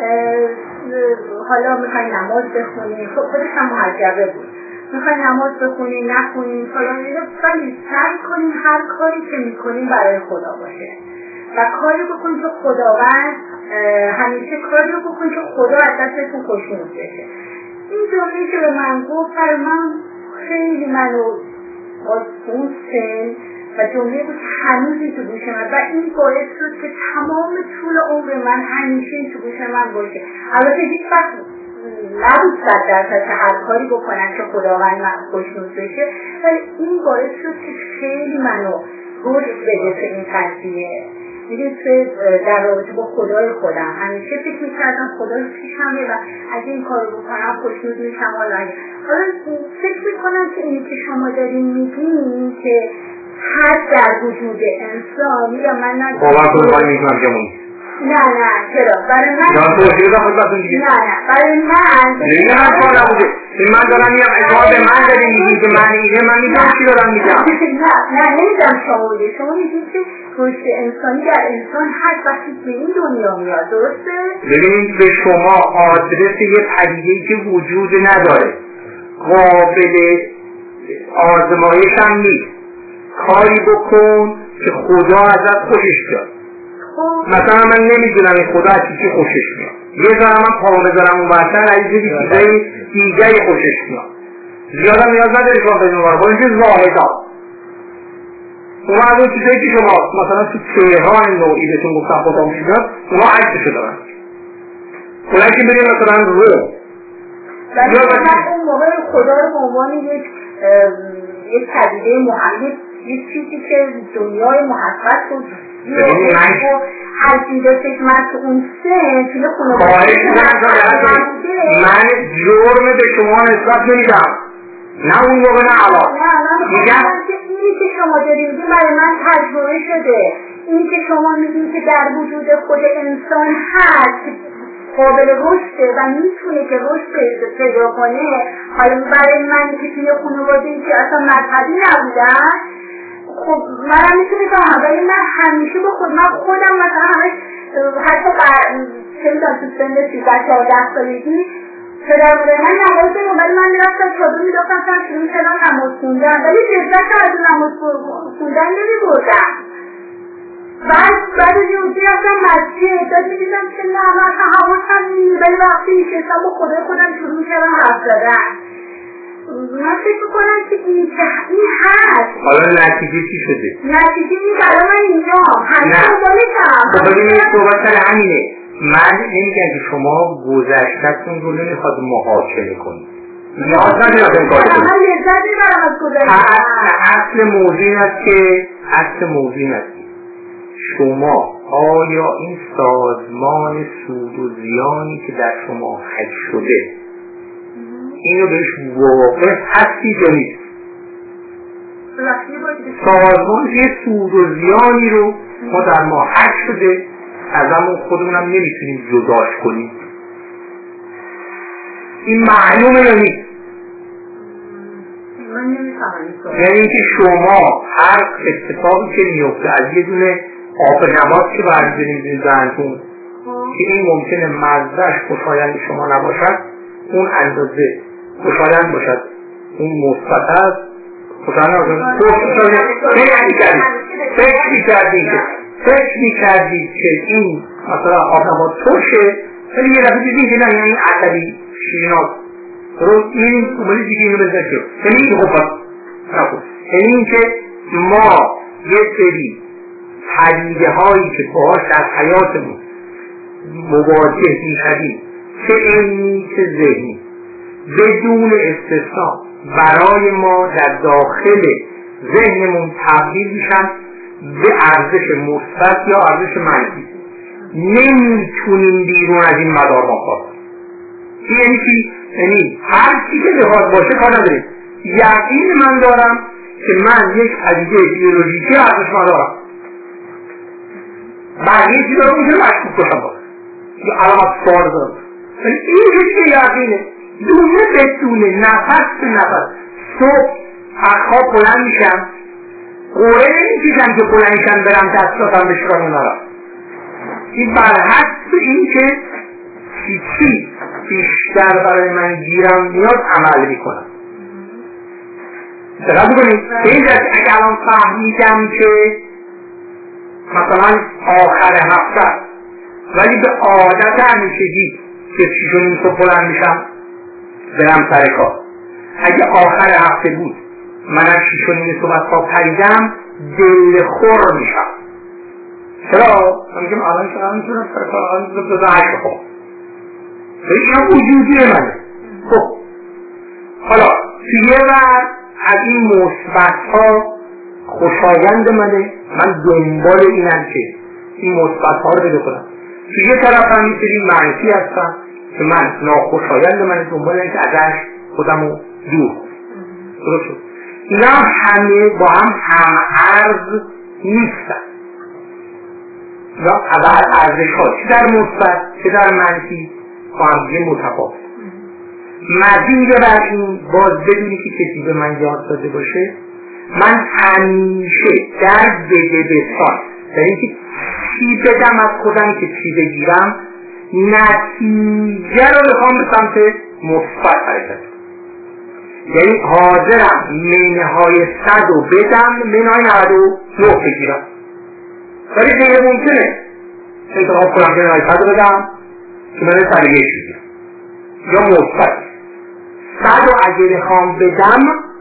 حالا میخوایی نماز بخونیم، خودش هم محجبه بود، میخوایی نماز بخونیم نخونیم فلان اینا، ولی سعی کنیم هر کاری که میکنیم برای خدا باشه و کاری بکنیم که خداوند همیشه کاری رو بکنیم که خدا از دستتون خوشنود بشه. این جمعی که به من گفت برای من خیلی منو با اون سن و جمعه بود که هنوزی تو گوش من و این باعث شد که تمام طول عمر من همیشه این تو گوش من باشه. البته هیچ وقت نبود صد درصد که هر کاری بکنن که خداوند من خوشنود بشه، ولی این باعث شد که خیلی منو رشد بده به این قضیه. میدونید که در رابطه با خدای خودم همیشه فکر میکردم خدای پیشمه و اگه این کارو بکنم خوشنود میشم. حالا حالا فکر میکنم که اینی که شما دارین میگین که هر در وجود انسان یا من نه باور کنم من میگم که اون نه نه چرا برای من نه تو چیزا خودتون دیگه نه نه برای من دیگه من کار نبوده. من دارم میگم اجازه به من دارین میگین که من ایده من میگم چی دارم میگم. نه نه نمیدونم شما بوده. شما میگین که رشد انسانی در انسان هر وقتی به این دنیا میاد، درسته؟ ببینید به شما آدرس یه پدیده‌ای که وجود نداره، قابل آزمایش هم نیست، کاری بکن که خدا ازت خوشش بیاد. مثلا من نمیدونم این خدا از چی خوشش میاد، یه ذره من پا بذارم اون وقتا از یه چیزای دیگه خوشش میاد. زیادم نیاز نداره شما بدون وارد با اینکه زاهدا اون از اون چیزایی که شما مثلا تو تهران نوعی بهتون گفتم خدا خوشش میاد اونا عکسشو دارن. اونایی که بریم مثلا رو ولی من اون موقع خدا رو به عنوان یک یک پدیده محقق، یک چیزی که دنیای محقق بود عقیدتش من تو اون سن توی خانواده من جرم به شما نسبت نمیدم، نه اون موقع نه الان. میگم اینی که شما دارید میگید برای من تجربه شده، اینی که شما میگید که در وجود خود انسان هست قابل رشده و میتونه که رشد پیدا کنه. حالا برای من که توی خانواده‌ای که اصلا مذهبی نبودن، خب منم میتونم ولی من همیشه با خود من خودم مثلا همش حتی چه میدونم تو سن سیزده چهارده سالگی پدر مادر من نماز بگم، ولی من میرفتم چادر میداختم تا شروع میکردم نماز خوندن، ولی لذت از نماز خوندن نمیبردم. بعد بعد از اون رفتم مسجد داد میدیدم که نه من اصلا حواسم نیست، ولی وقتی میشستم با خدای خودم شروع میکردم حرف زدن. من فکر میکنم که این هست. حالا نتیجه چی شده؟ نتیجه این برای من اینجا همیشه دانشم. خب ببینید صحبت سر همینه. من نمیگم که شما گذشته‌تون رو نمیخواد محاکمه کنید، نیاز ندارید این کار کنید. من لذت میبرم از گذشته. اصل موضوع این است که اصل موضوع این است شما آیا این سازمان سود و زیانی که در شما حک شده اینو بهش واقع هستی جنید سازمان یه سود و زیانی رو ما در ما حق شده از همون خودمونم نمیتونیم جداش کنیم. این معلومه یا نیست؟ یعنی اینکه شما هر اتفاقی که میفته از یه دونه آب نبات که برزنید این زنتون که این ممکنه مزدش خوشایند شما نباشد، اون اندازه خوشایند باشد، اون مثبت هست خوشایند نباشد. فکر میکردید که فکر میکردید که این مثلا آب نبات ترشه، ولی یه دفعه دیدید که نه این عصبی شیریناست رو این اومدی دیگه اینو بزن شد. یعنی این خوب هست. یعنی این که ما یه سری پدیده هایی که باهاش در حیاتمون مواجه میشدیم چه علمی چه ذهنی بدون استثنا برای ما در داخل ذهنمون تبدیل میشن به ارزش مثبت یا ارزش منفی. نمیتونیم بیرون از این مدار ما این یعنی چی؟ یعنی هر چی که بخواد باشه کار نداریم. یقین من دارم که من یک پدیده بیولوژیکی ارزشمند دارم. بعد یه چیز دارم میتونم مشکوک باشم باشه یا علامت سوال دارم. یعنی این که یقینه دونه به دونه نفس به نفس صبح اخواب بلند میشم قوره نمیکشم که بلندشم برم دستاتم بشرام نارم. این برحسب این که چی چی بیشتر برای من گیرم میاد عمل میکنم. دقیق بکنید این جد اگر الان فهمیدم که مثلا آخر هفته ولی به عادت همیشگی که شیش و نیم صبح بلند میشم برم سر کار، اگه آخر هفته بود من از شیش و نیم صبح از خواب پریدم دل خور میشم. چرا؟ من میگم الان چرا میتونم سر کار الان دو دو هشت بخوام این وجودی منه. خب حالا توی ور از این مثبت ها خوشایند منه، من دنبال اینم که این مثبت ها رو بده کنم. توی طرف هم این سری منفی هستم که من ناخوشایند منه، دنبال اینم که ازش خودم رو دور کنم. درست شد؟ اینا همه با هم هم ارز نیستن یا اول ارزش ها چه در مثبت چه در منفی با هم دیگه متفاوت. مزید بر این باز بدونی که کسی به من یاد داده باشه من همیشه در بده بسان در اینکه چی بدم از خودم که چی بگیرم نتیجه رو بخوام به سمت مثبت حرکت. یعنی حاضرم منه های صد رو بدم منه های نود و نه بگیرم، ولی غیر ممکنه انتخاب کنم که منه های صد رو بدم که من سر یک بگیرم یا مثبت صد رو اگه بخوام بدم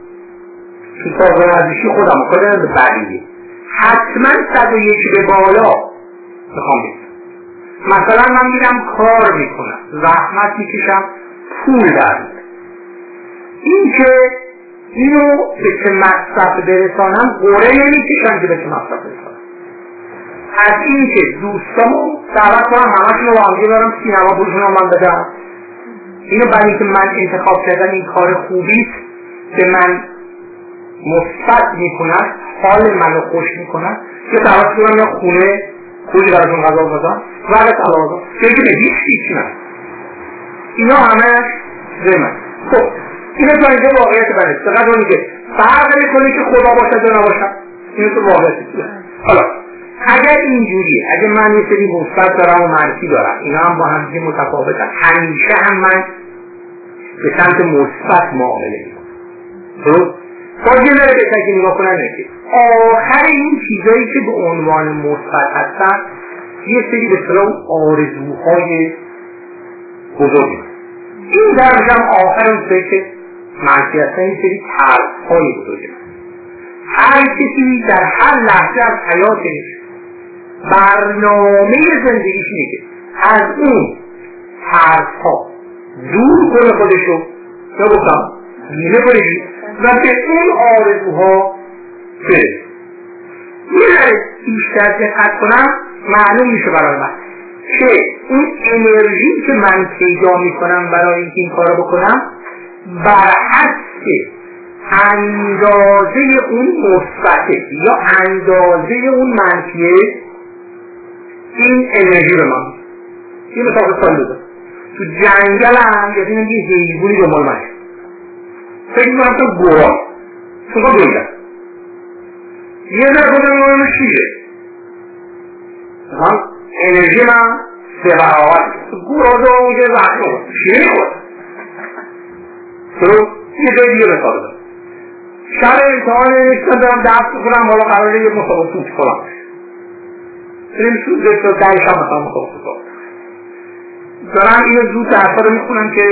که سازمان ارزشی خودم رو کنم به بقیه حتما صد و یک به بالا بخوام بدم. مثلا من میرم کار میکنم زحمت میکشم پول در میدم، این که اینو به چه مصرف برسانم قوره نمیکشم که به چه مصرف برسانم. از این که دوستامو دعوت کنم همشون رو با همگه برم سینما پولشون رو من بدم، اینو برای که من انتخاب کردم این کار خوبیست که من مثبت میکنم حال منو خوش میکنم که دعوت کنم یا خونه خوبی براتون غذا بازم ورد علاقه که به هیچ هیچی نه. اینا همه زمن. خب اینه تو اینجا واقعیت برد فقط اونی که فرق میکنه که خدا باشد و نباشد. اینه تو واقعیت کنه. حالا اگر اینجوریه، اگر من یه سری مثبت دارم و منفی دارم اینا هم با هم دیگه متفاوتن، همیشه هم من به سمت مثبت معامله میکنم. درست؟ باز یه ذره بهتر که نگاه کنن که آخر این چیزایی که به عنوان مثبت هستن یه سری به اصطلاح آرزوهای بزرگی، این درش هم آخر اون سری که منفی هستن این سری ترسهای بزرگی. هر کسی در هر لحظه از حیاتش برنامه زندگیش اینه که از اون ترسها دور کنه خودشو یا گفتم بیمه کنه و به اون آرزوها برسه. یه بیشتر دقت کنم معلوم میشه برای من که اون انرژی که من پیدا میکنم برای اینکه این کارو بکنم بر حسب اندازه اون مثبته یا اندازه اون منفیه این انرژی به من یه مثال سال بزن تو جنگل هم یه دینه یه حیوانی دنبال من فکر میکنم تو گوها تو گوها دویدن یه در بودن مهم شیره مثلا انرژی من سه برابر تو گوها دو اونجا زخم خود شیره میخود تو یه جای دیگه مثال بزن شهر امتحان نشتن دارم دست کنم حالا قراره یه مسابقه سوچ کنم بریم سوچ دست رو دهی شب مثلا مسابقه کنم دارم اینو زود درسا رو میخونم که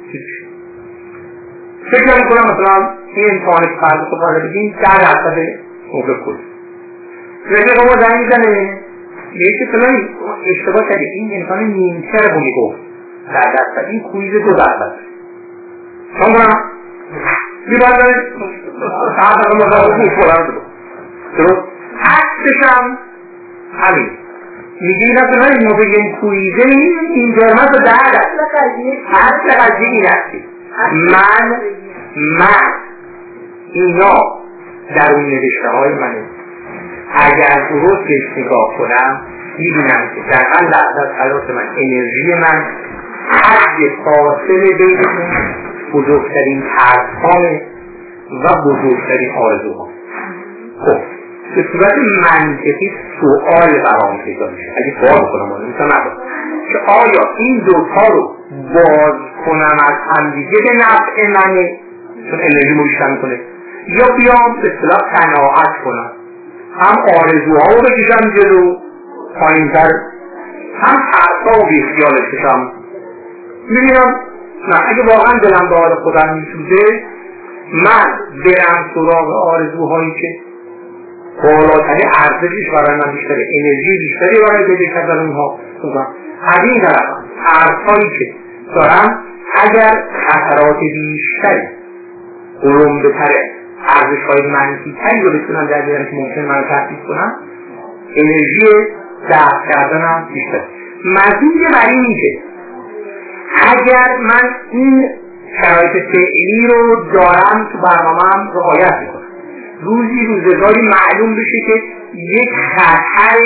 فکر میکنم مثلا این امتحان فرد رو قراره بگیم ده درصد موقع کل رفیق ما زنگ میزنه یه که فلانی اشتباه کرده این امتحان نیمتر رو میگفت ده درصد این کویز دو درصد شما کنم میبردن ساعت رو مطابق میخورم درست عکسشم همین میگه این اصلا این ما بگیم کویزه این جرمت رو در اصل قضیه این هستی من من اینا در اون نوشته های منه اگر درست بهش نگاه کنم میبینم که در من لحظه از حیات من انرژی من حد فاصله بین بزرگترین ترسانه و بزرگترین آرزوها. خب به صورت منطقی سؤال برام پیدا میشه اگه سوال بکنم آنه میتونم نبود که آیا این دوتا رو باز کنم از همدیگه به نفع منه چون انرژی رو بیشتر میکنه یا بیام به اصطلاح قناعت کنم هم آرزوها رو بکشم جلو پایین‌تر هم ترسا و بیخیالش بشم میبینم نه اگه واقعا دلم به حال خودم میسوزه من برم سراغ آرزوهایی که بالاترین ارزشش برای من بیشتره انرژی بیشتری برای پیدا کردن اونها از این طرف ترسایی که دارم اگر خطرات بیشتری غلمبه تره ارزش‌های منفی تری رو بتونم در بیارم که ممکن من رو تهدید کنم انرژی دفع کردنم بیشتر مزید بر این میشه اگر من این شرایط فعلی رو دارم تو برنامه‌ام رعایت میکنم روزی روزگاری معلوم بشه که یک خطر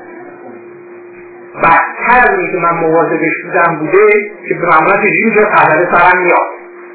بدتر از این که من مواظبش بودم بوده که به معمولت جیز خطر سرم میاد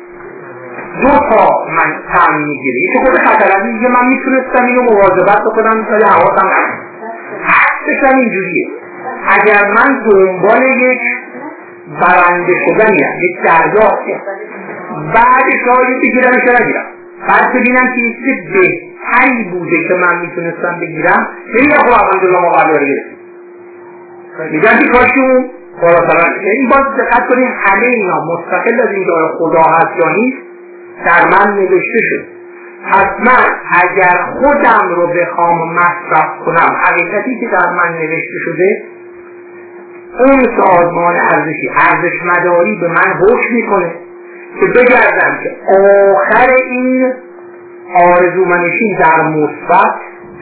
دو تا من تم میگیره یکی خود خطر از این که من میتونستم اینو مواظبت بکنم ولی حواسم نکنم حسش هم اینجوریه اگر من دنبال یک برنده شدنیم یک دریافته بعدش راهی بگیرمش رو نگیرم بعد ببینم که یک چیز بهتری بوده که من میتونستم بگیرم نمیگم خب الحمدلله ما قبل رو گرفتیم میگم که کاشی اون بالاتر این باز دقت کنیم همه اینا مستقل از این که خدا هست یا نیست در من نوشته شد پس من اگر خودم رو بخوام مصرف کنم حقیقتی که در من نوشته شده اون سازمان ارزشی ارزش مداری به من حکم میکنه که بگردم که آخر این آرزومنشین در مثبت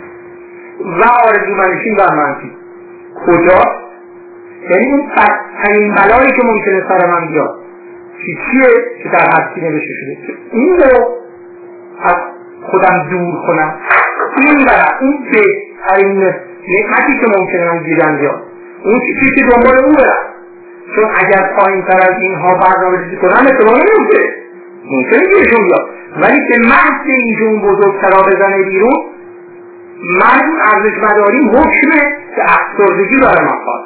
و آرزومنشین در منفی کجا؟ یعنی اون بدترین بلایی که ممکنه سر من بیاد چی چیه که در هستی نوشته شده که این رو از خودم دور کنم این برای اون بهترین نعمتی که ممکنه من گیرم بیاد اون چیزی که دنبال اون برم چون اگر پایین تر از اینها برنامه ریزی کنم اتفاقی نمیفته ممکنه گیرشون بیاد ولی که محض اینجا اون بزرگترا بزنه بیرون من ارزش مداریم حکمه که افسردگی برای من خواهد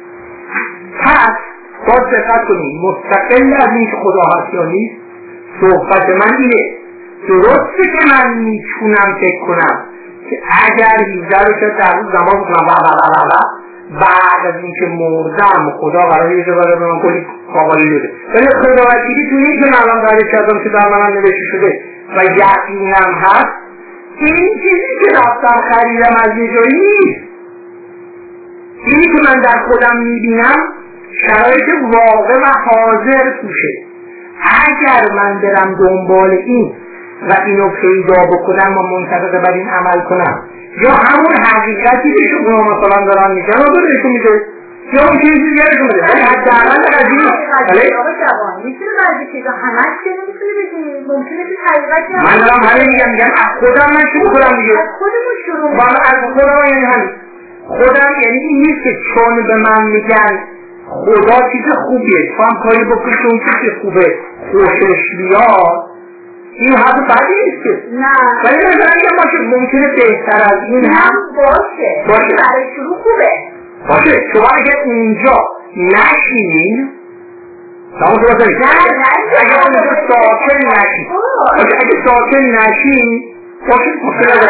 پس باز دقت کنیم مستقل از این که خدا هست یا نیست صحبت من اینه درسته که من میتونم فکر کنم که اگر هیزده رو که در روز زمان بکنم بعد از این که مردم خدا برای یه جباره به من کلی قابلی داده ولی خدا وکیلی تو این که من الان داره کردم که در من نوشته شده و یقینم هست این چیزی که رفتم خریدم از یه جایی نیست اینی که من در خودم میبینم شرایط واقع و حاضر توشه اگر من برم دنبال این و اینو پیدا بکنم و منطبق بر این عمل کنم یا همون حقیقتی که شما مثلا دارن میگن رو بهشون میده یا اون چیزی دیگرش بوده ولی حداقل قضیه بله آقا جوان میتونه بعضی چیزا همش که نمیتونه بگی ممکنه که حقیقت من دارم همه میگم میگم از خودم من شروع کنم دیگه از خودمون شروع من از خودم یعنی همین خودم یعنی این نیست که چون به من میگن خدا چیز خوبیه تو هم کاری بکنی که اون چیز خوبه خوشش بیاد این حرف بدی نیست که نه ولی مثلا میگم باشه ممکنه بهتر از این هم باشه باشه برای شروع خوبه باشه شما اگه اونجا نشینین تمام شما سرید اگه اونجا ساکن نشین باشه اگه ساکن نشین باشه مشکل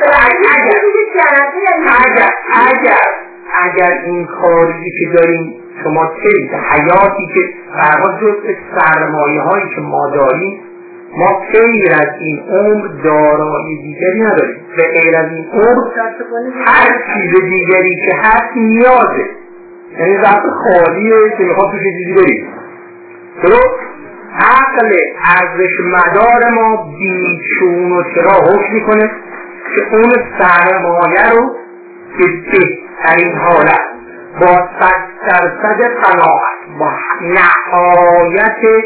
اگر اگر اگر این کاری که داریم شما چه حیاتی که برای جزء سرمایه هایی که ما داریم ما غیر از این عمر دارایی دیگری نداریم به غیر از این عمر هر چیز دیگری که هست نیازه یعنی ظرف خالیه که میخواد توش چیزی بریم درست عقل ارزش مدار ما بیچون و چرا حکم میکنه که اون سرمایه رو به بهترین حالت با صد درصد قناعت با نهایت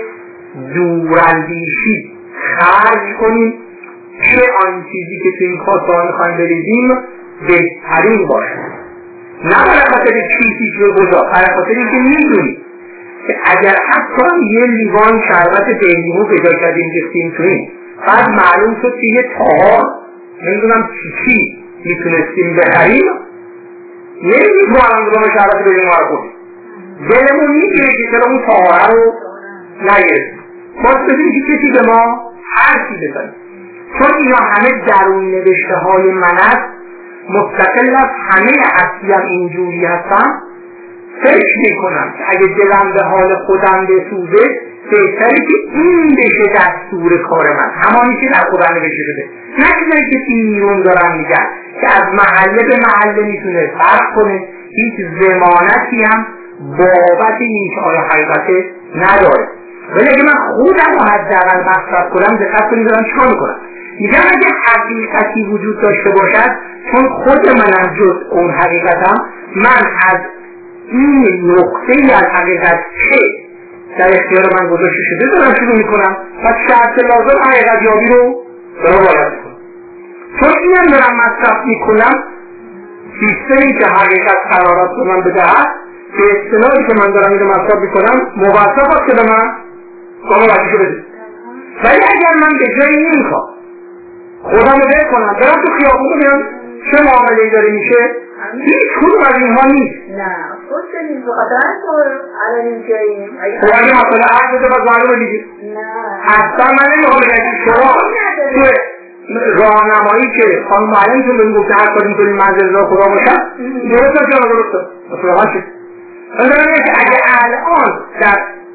دوراندیشی خرج کنیم چه آن چیزی که تو این کاسه میخوایم بریزیم بهترین باشه نه برای خاطر چیزی که بگذار برای خاطر اینکه میدونیم که اگر حتی یه لیوان شربت دلیمو پیدا کردیم ریختیم تو این بعد معلوم شد که یه تاها نمیدونم چی چی میتونستیم بخریم نمیدونیم با هم دوام شربت دلیمو رو کنیم دلمون میگیره که چرا اون تاها رو نگرفتیم باز بدیم که کسی به ما حرفی بزنیم چون اینا همه درون نوشته های من است مستقل از همه اصلی هم اینجوری هستم فکر میکنم که اگه دلم به حال خودم بسوزه بهتره که این بشه دستور کار من همانی که در خودم نوشته شده نه چیزایی که بیرون دارم میگن که از محله به محله میتونه فرق کنه هیچ ضمانتی هم بابت این که آیا حقیقته نداره ولی اگه من خودم رو حداقل مصرف کنم دقت کنید دارم چیکار میکنم میگم اگه حقیقتی وجود داشته باشد چون خود منم جز اون حقیقتم من از این نقطه از حقیقت که در اختیار من گذاشته شده دارم شروع میکنم و شرط لازم حقیقت یابی رو دارم باید کنم چون اینم دارم مصرف میکنم سیستمی که حقیقت قرارات رو من بدهد به اصطلاحی که من دارم این رو مصرف میکنم موظف است که به من کامل وجهشو بده ولی اگر من به جای این کار خودم رو بر کنم برم تو خیابون ببینم چه معامله‌ای داره میشه هیچ کدوم از اینها نیست نه خود شدیم بخاطر تو الان اینجاییم خب اگه مثلا عرض بده باز معلومه دیگه نه اصلا من نمیخوام بگم شما تو راهنمایی که خانم معلمتون بهتون گفته هر کاری میکنیم منزل را خدا باشد درست هست یا درسته مثلا هاشید اگه الان در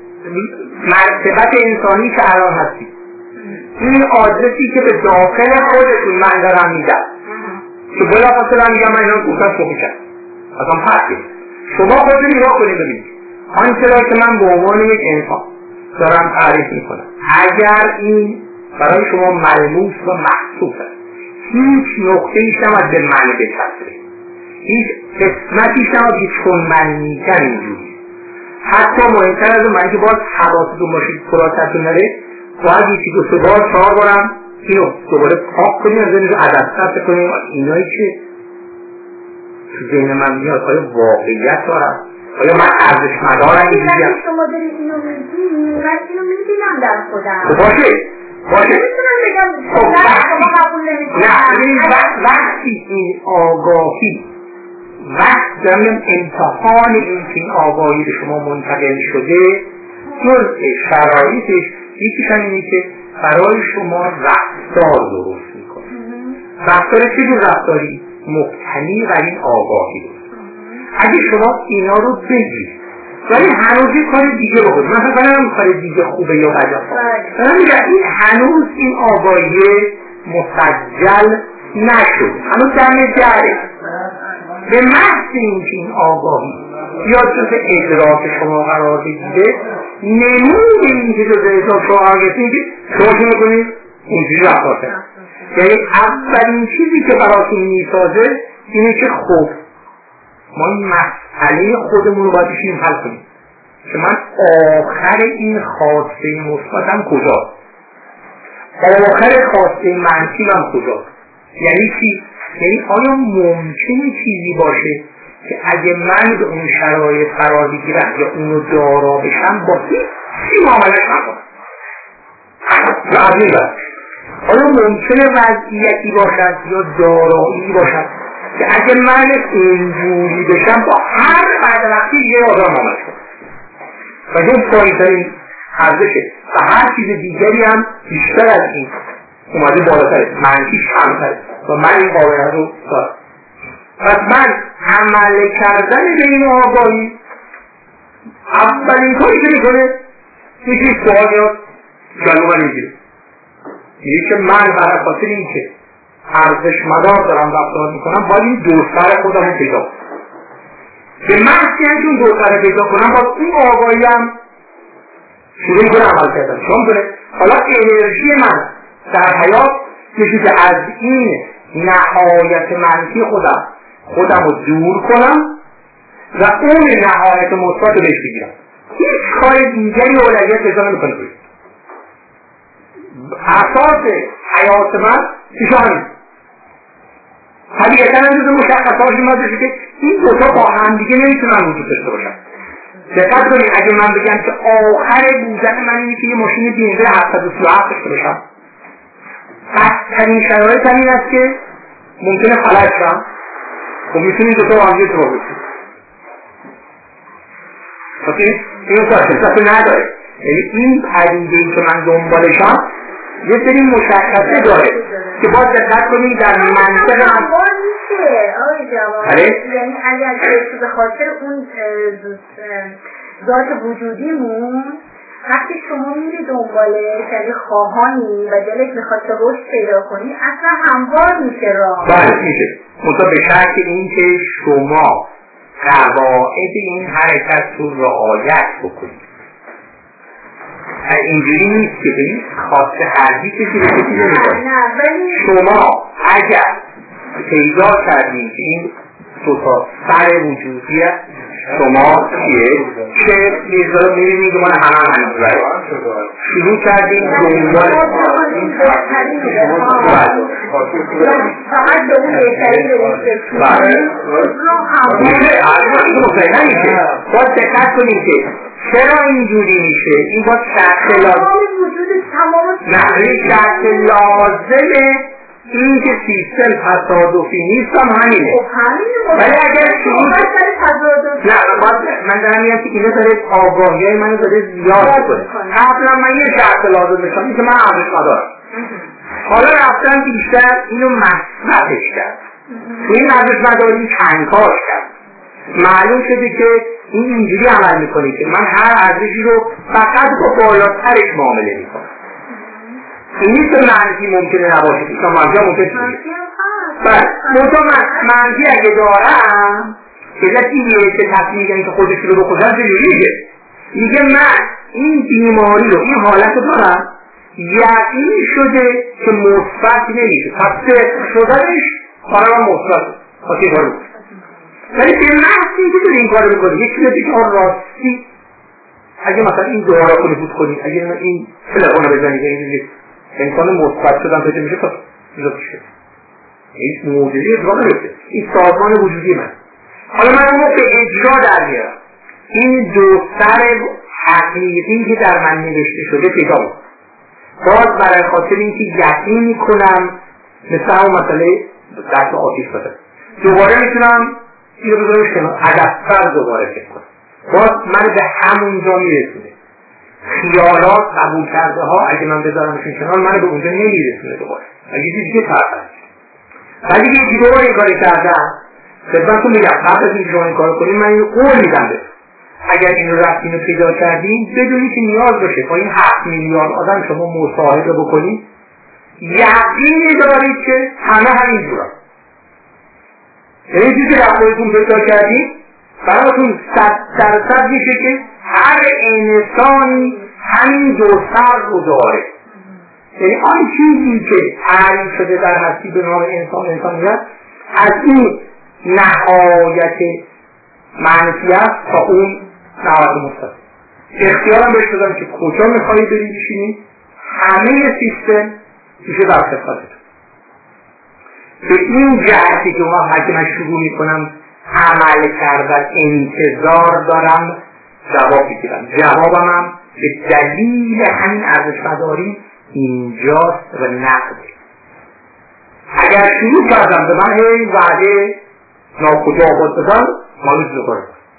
مرتبت انسانی که الان هستی این آدرسی که به داخل خودتون من دارم میدم که بلا فاصله میگم من اینا گفتم شوخی کرد اصلا فرقی شما خودتون نگاه کنید ببینید آنچه را که من به عنوان یک انسان دارم تعریف میکنم اگر این برای شما ملموس و محسوس است هیچ نقطه ایش نماد به من بچسبه هیچ قسمتیش نماد که چون من میگم اینجوری حتی مهمتر از اون من که باید حواستون باشید فراتتون نره باید یکی دو سه بار چهار بارم اینو دوباره پاک کنیم از اینجا عدد کنیم اینایی که تو ذهن من میاد آیا واقعیت دارم آیا من ارزش مدارم این دیگه شما دارید اینو میگید من اینو میبینم در خودم باشه باشه میتونم بگم شما قبول نمیکنم نه وقتی این آگاهی وقت دارم امتحان این که این آگاهی به شما منتقل شده جزء شرایطش یکیشن اینه که برای شما رفتار درست میکنه رفتار چه جور رفتاری؟ مبتنی بر این آگاهی درست اگه شما اینا رو بگید ولی هنوز یه کار دیگه بکنید مثلا کنم کار دیگه خوبه یا بده من میگم این هنوز این آگاهی مسجل نشد هنوز دم جره به محض اینکه این آگاهی یا جز ادراک شما قرار بگیره نمود این که جز ادراک شما قرار بگیره که شما چه میکنید؟ اونجوری رفتار کنید یعنی اولین چیزی که براتون میسازه اینه که خوب ما این مسئله خودمون رو باید بشینیم حل کنیم که من آخر این خواسته مثبتم کجاست، آخر خواسته منفیم کجاست. یعنی چی؟ یعنی آیا ممکنه چیزی باشه که اگه من به اون شرایط قرار بگیرم یا اونو دارا بشم با هیچی معاملش نکنم؟ یا عبیل باید آیا ممکنه وضعیتی باشد یا دارایی باشد که اگه من اینجوری بشم با هر بدبختی یه آدم معاملش کنم و این پایین‌ترین ارزشه و هر چیز دیگری هم بیشتر از این اومده بالاتره، منفیش کمتره و من این قابلیت رو دارم. پس من عمل کردن به این آگاهی اولین کاری که میکنه یکی سوال یا جلو من میگیره، میگه که من برای خاطر این که ارزش مدار دارم رفتار میکنم باید این دوستر خودم رو پیدا کنم. به محضی اینکه اون دوستر پیدا کنم باید اون آگاهی هم شروع کنه عمل کردن. چون کنه حالا انرژی من در حیات میشه که از این نهایت منفی خودم خودم رو دور کنم و اون نهایت مثبت رو بهش بگیرم. هیچ کار دیگری اولویت پیدا نمیکنه. اساس حیات من چیزا نیست. طبیعتا اندازه مشخصاتی ما داشته که این دوتا با هم دیگه نمیتونن وجود داشته باشن. دقت کنید اگه من بگم که آخر بودن من اینه که یه ماشین بنزین هفتصد و سی و هفت داشته باشم، بدترین شرایط هم این است که ممکنه فلج شم. خب میتونید دوتا با هم دیگه اتفاق بیفته. پس این مشخصه نداره. یعنی این پدیده‌ای که من دنبالشم یه سری مشخصه داره که باید دقت کنید در منطق هموار میشه آقای جواد. یعنی اگر به خاطر اون ذات وجودیمون وقتی شما میری دنباله که خواهانی و دلت میخواد که رشد پیدا کنی اصلا هموار میشه راه. بله میشه. منطقه به شرط این که شما قواعد این حرکت رو رعایت بکنید. اینجوری نیست که بگید خواسته حرفی کسی به کسی نمی‌کنید. شما اگر پیدا کردید که این دوتا سر وجودی شما چیه که میزار میبینید که من همه همین برای شروع کردید دنبال فقط به اون بهتری رو نمیشه. باید دقت کنید که چرا اینجوری میشه؟ این باید شرط لازم نه این شرط لازمه این که سیستم تصادفی نیست هم همینه. ولی اگر شروع نه باید من دارم میگم که اینه داره آگاهی های منو داره زیاد کنه. قبلا من یه شرط لازم بشم این که من ارزش ندارم، حالا رفتم بیشتر اینو مصرفش کرد، این ارزش نداری کنکاش کرد. معلوم شده که این اینجوری عمل میکنه که من هر ارزشی رو فقط با بالاترش معامله میکنم. این نیست که منفی ممکنه نباشه که منفی هم ممکنه چیزی بله منطقه منفی اگه دارم که یکی که تصمیم میگن که خودش رو بخوزن چجوریه میگه من این بیماری رو این حالت دارم یقین شده که مثبت نمیشه پس صفر شدنش برای من مثبت پس یه کار بود. ولی به محض اینکه داری این کار میکنی یک چیزی که آن راستی اگه مثلا این دورا کنی بود کنی اگه این تلفن رو بزنی این امکان مثبت شدن پیدا میشه پس چیزا پیشه هیچ موجودی اتفاق نمیفته. این سازمان وجودی من. حالا من اونو به اجرا در میارم این دو سر حقیقی که در من نوشته شده پیدا بود. باز برای خاطر اینکه یقین میکنم مثل همون مسئله دست آتیش بده دوباره میتونم این رو بذارم شما عدفتر دوباره فکر کنم. باز من به همونجا میرسونه. خیالات قبول کرده ها اگه من بذارمشون کنار من به اونجا نمیرسونه دوباره. اگه دیگه ترفت ولی یه دوباره این کاری کردم خدمتتون میگم قبل از اینکه شما این کار کنیم من اینو قول میدم بهتون اگر این رو رفتین رو پیدا کردین بدونید که نیاز باشه با این هفت میلیارد آدم شما مصاحبه بکنید یقین دارید که همه همین جورا. یعنی چیزی که رفتارتون پیدا کردین براتون صد درصد میشه که هر انسانی همین دو سر رو داره. یعنی آن چیزی که تعریف شده در هستی به نام انسان انسانیت از این نهایت منفی است تا اون نهاد مثبت. اختیارم بهش دادم که کجا میخوایی بری بشینی، همه سیستم میشه در خدمتتون. به این جهتی که اون وقتی من شروع میکنم عمل کردن انتظار دارم جواب بگیرم. جوابم هم به دلیل همین ارزشمداری اینجاست و نقد. اگر شروع کردم به من هی وعده ناکجا آباد بدم مالوز بکنم.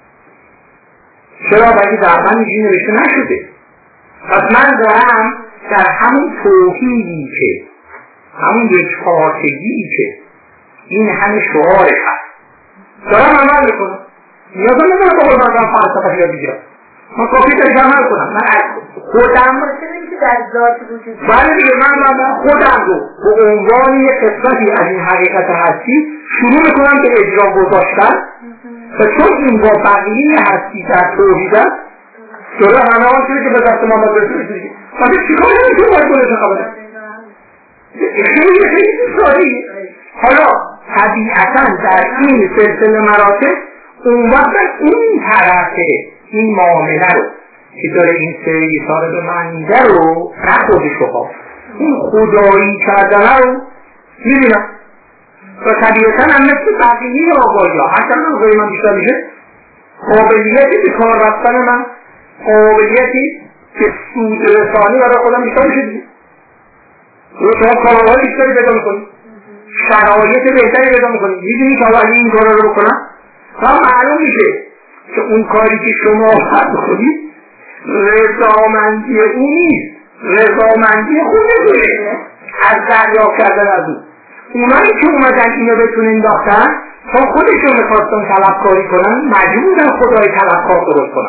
چرا باید در من اینجوری نوشته نشده؟ پس من دارم در همون توحیدی که همون یک پارچگی که این همه شعارش هست دارم عمل میکنم. نیازم ندارم با قربان فلسفه یا بگیرم. من کافی در عمل کنم. من خودم که در ذات وجود بله دیگه من من خودم رو به عنوان یک قسمتی از این حقیقت هستی شروع میکنم به اجرا گذاشتن و چون این با بقیه هستی در توحید است جلو همه آن چیزی که به دست ما باید رسید. من چیکار نمیتونم باید کنه خبره خیلی خیلی سالی. حالا طبیعتا در این سلسله مراتب اون وقت اون طرف این معامله رو که داره این سری ساره به من میده رو نه خودش رو ها این خدایی کردنه رو میبینم و طبیعتا هم مثل بقیه آقایی ها هرچند آقایی من بیشتر میشه قابلیتی به کار رفتن من قابلیتی که سود رسانی برای خودم بیشتر میشه دیگه رو شما کارهای بیشتری پیدا میکنید شرایط بهتری پیدا میکنید میدونی که اگه این کار رو بکنم و معلوم میشه که اون کاری که شما باید بکنید رضامندی اون نیست رضامندی خودتونه از دریافت کردن از اون. اونایی که اومدن اینو بهتون انداختن تا خودشون میخواستن طلبکاری کنن مجبورن خدای طلبکار درست کنن.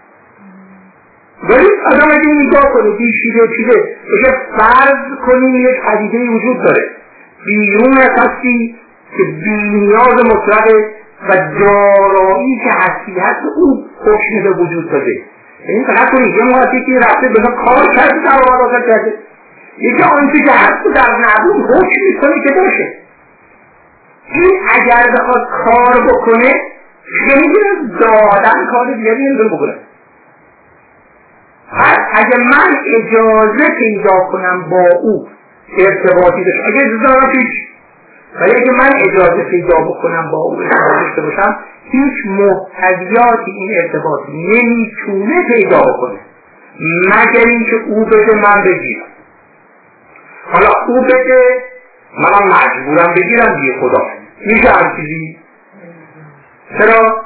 ولی آدم اگه نگاه کنه بیشیده چیده بشه فرض کنیم یک پدیده وجود داره بیرون هستی که بی‌نیاز مطلقه و دارایی که هستی هست او حکم به وجود داده. این فقط کنید یه موقعی که رفته به کار کرده در واقع کرده یکی آنچه که هست در نبود حکم میکنه که باشه. این اگر بخواد کار بکنه خیلی از دادن کار دیگری نمیتونه بکنه. پس اگه من اجازه پیدا کنم با او ارتباطی داشت اگه اجازه دارم پیش ولی اگه من اجازه پیدا بکنم با او ارتباط داشته باشم هیچ محتویاتی این ارتباطی نمیتونه پیدا کنه مگر اینکه او بده من بگیرم. حالا او بده من مجبورم بگیرم دیگه خدا میشه هم چیزی چرا؟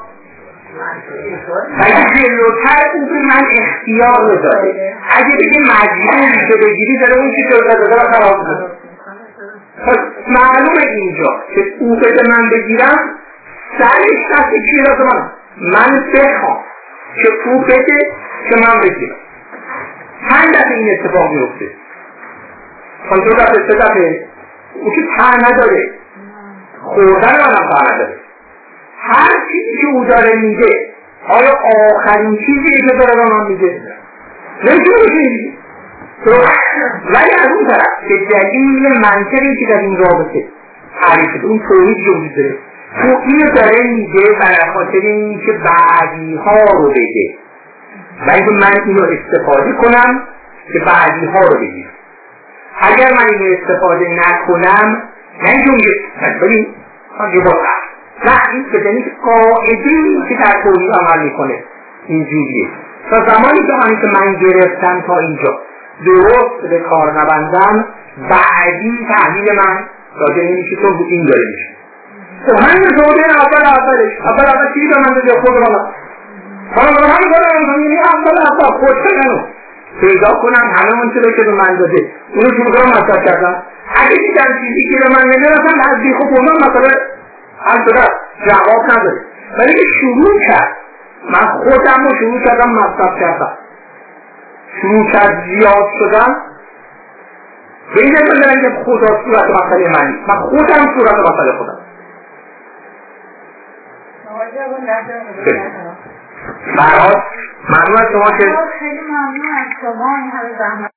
اگه جلوتر او به من اختیار رو داده اگه بگه مجبور میشه بگیری داره اون چی جلوتر داده رو خراب داده. پس معلومه اینجا که او بده من بگیرم سرش دست چی را من من بخوام که او بده که من بگیرم. چند دفعه این اتفاق میفته تا دو دفعه سه دفعه او که ته نداره خوردن منم ته نداره هر چیزی که او داره میده آیا آخرین چیزی که داره به من میده نمیتونه بشه. ولی از اون طرف به دلیل منطقی که در این رابطه تعریف شده اون توحیدی که وجود داره تو اینو داره میده برای خاطر اینکه بعدی ها رو بده و اینکه من اینو استفاده کنم که بعدی ها رو بگیرم. اگر من اینو استفاده نکنم نه اینکه اون ببین یه بار نه این که دنید قاعده‌ای که در توحید عمل میکنه اینجوریه تا زمانی که من که من گرفتم تا اینجا درست به کار نبندم بعدی تحلیل من راجع نمیشه تو این داره میشه. خب همین زوده اول اولش اول اول چیزی به من داده خود رو حالا من همین کارم یعنی اول اول خود کنم پیدا کنم همه اون چیزی که به من داده اونو که بگم مطرح کردم اگه دیدم چیزی که به من نمیرسم از بیخو بودم مثلا حل شده جواب نداره ولی که شروع کرد من خودم رو شروع کردم مصرف کردم شروع کرد زیاد شدن به این نمیدونم که خدا صورت مسئله منی من خودم صورت مسئله خودم برات معلوم از شما که خیلی ممنون از شما این همه زحمت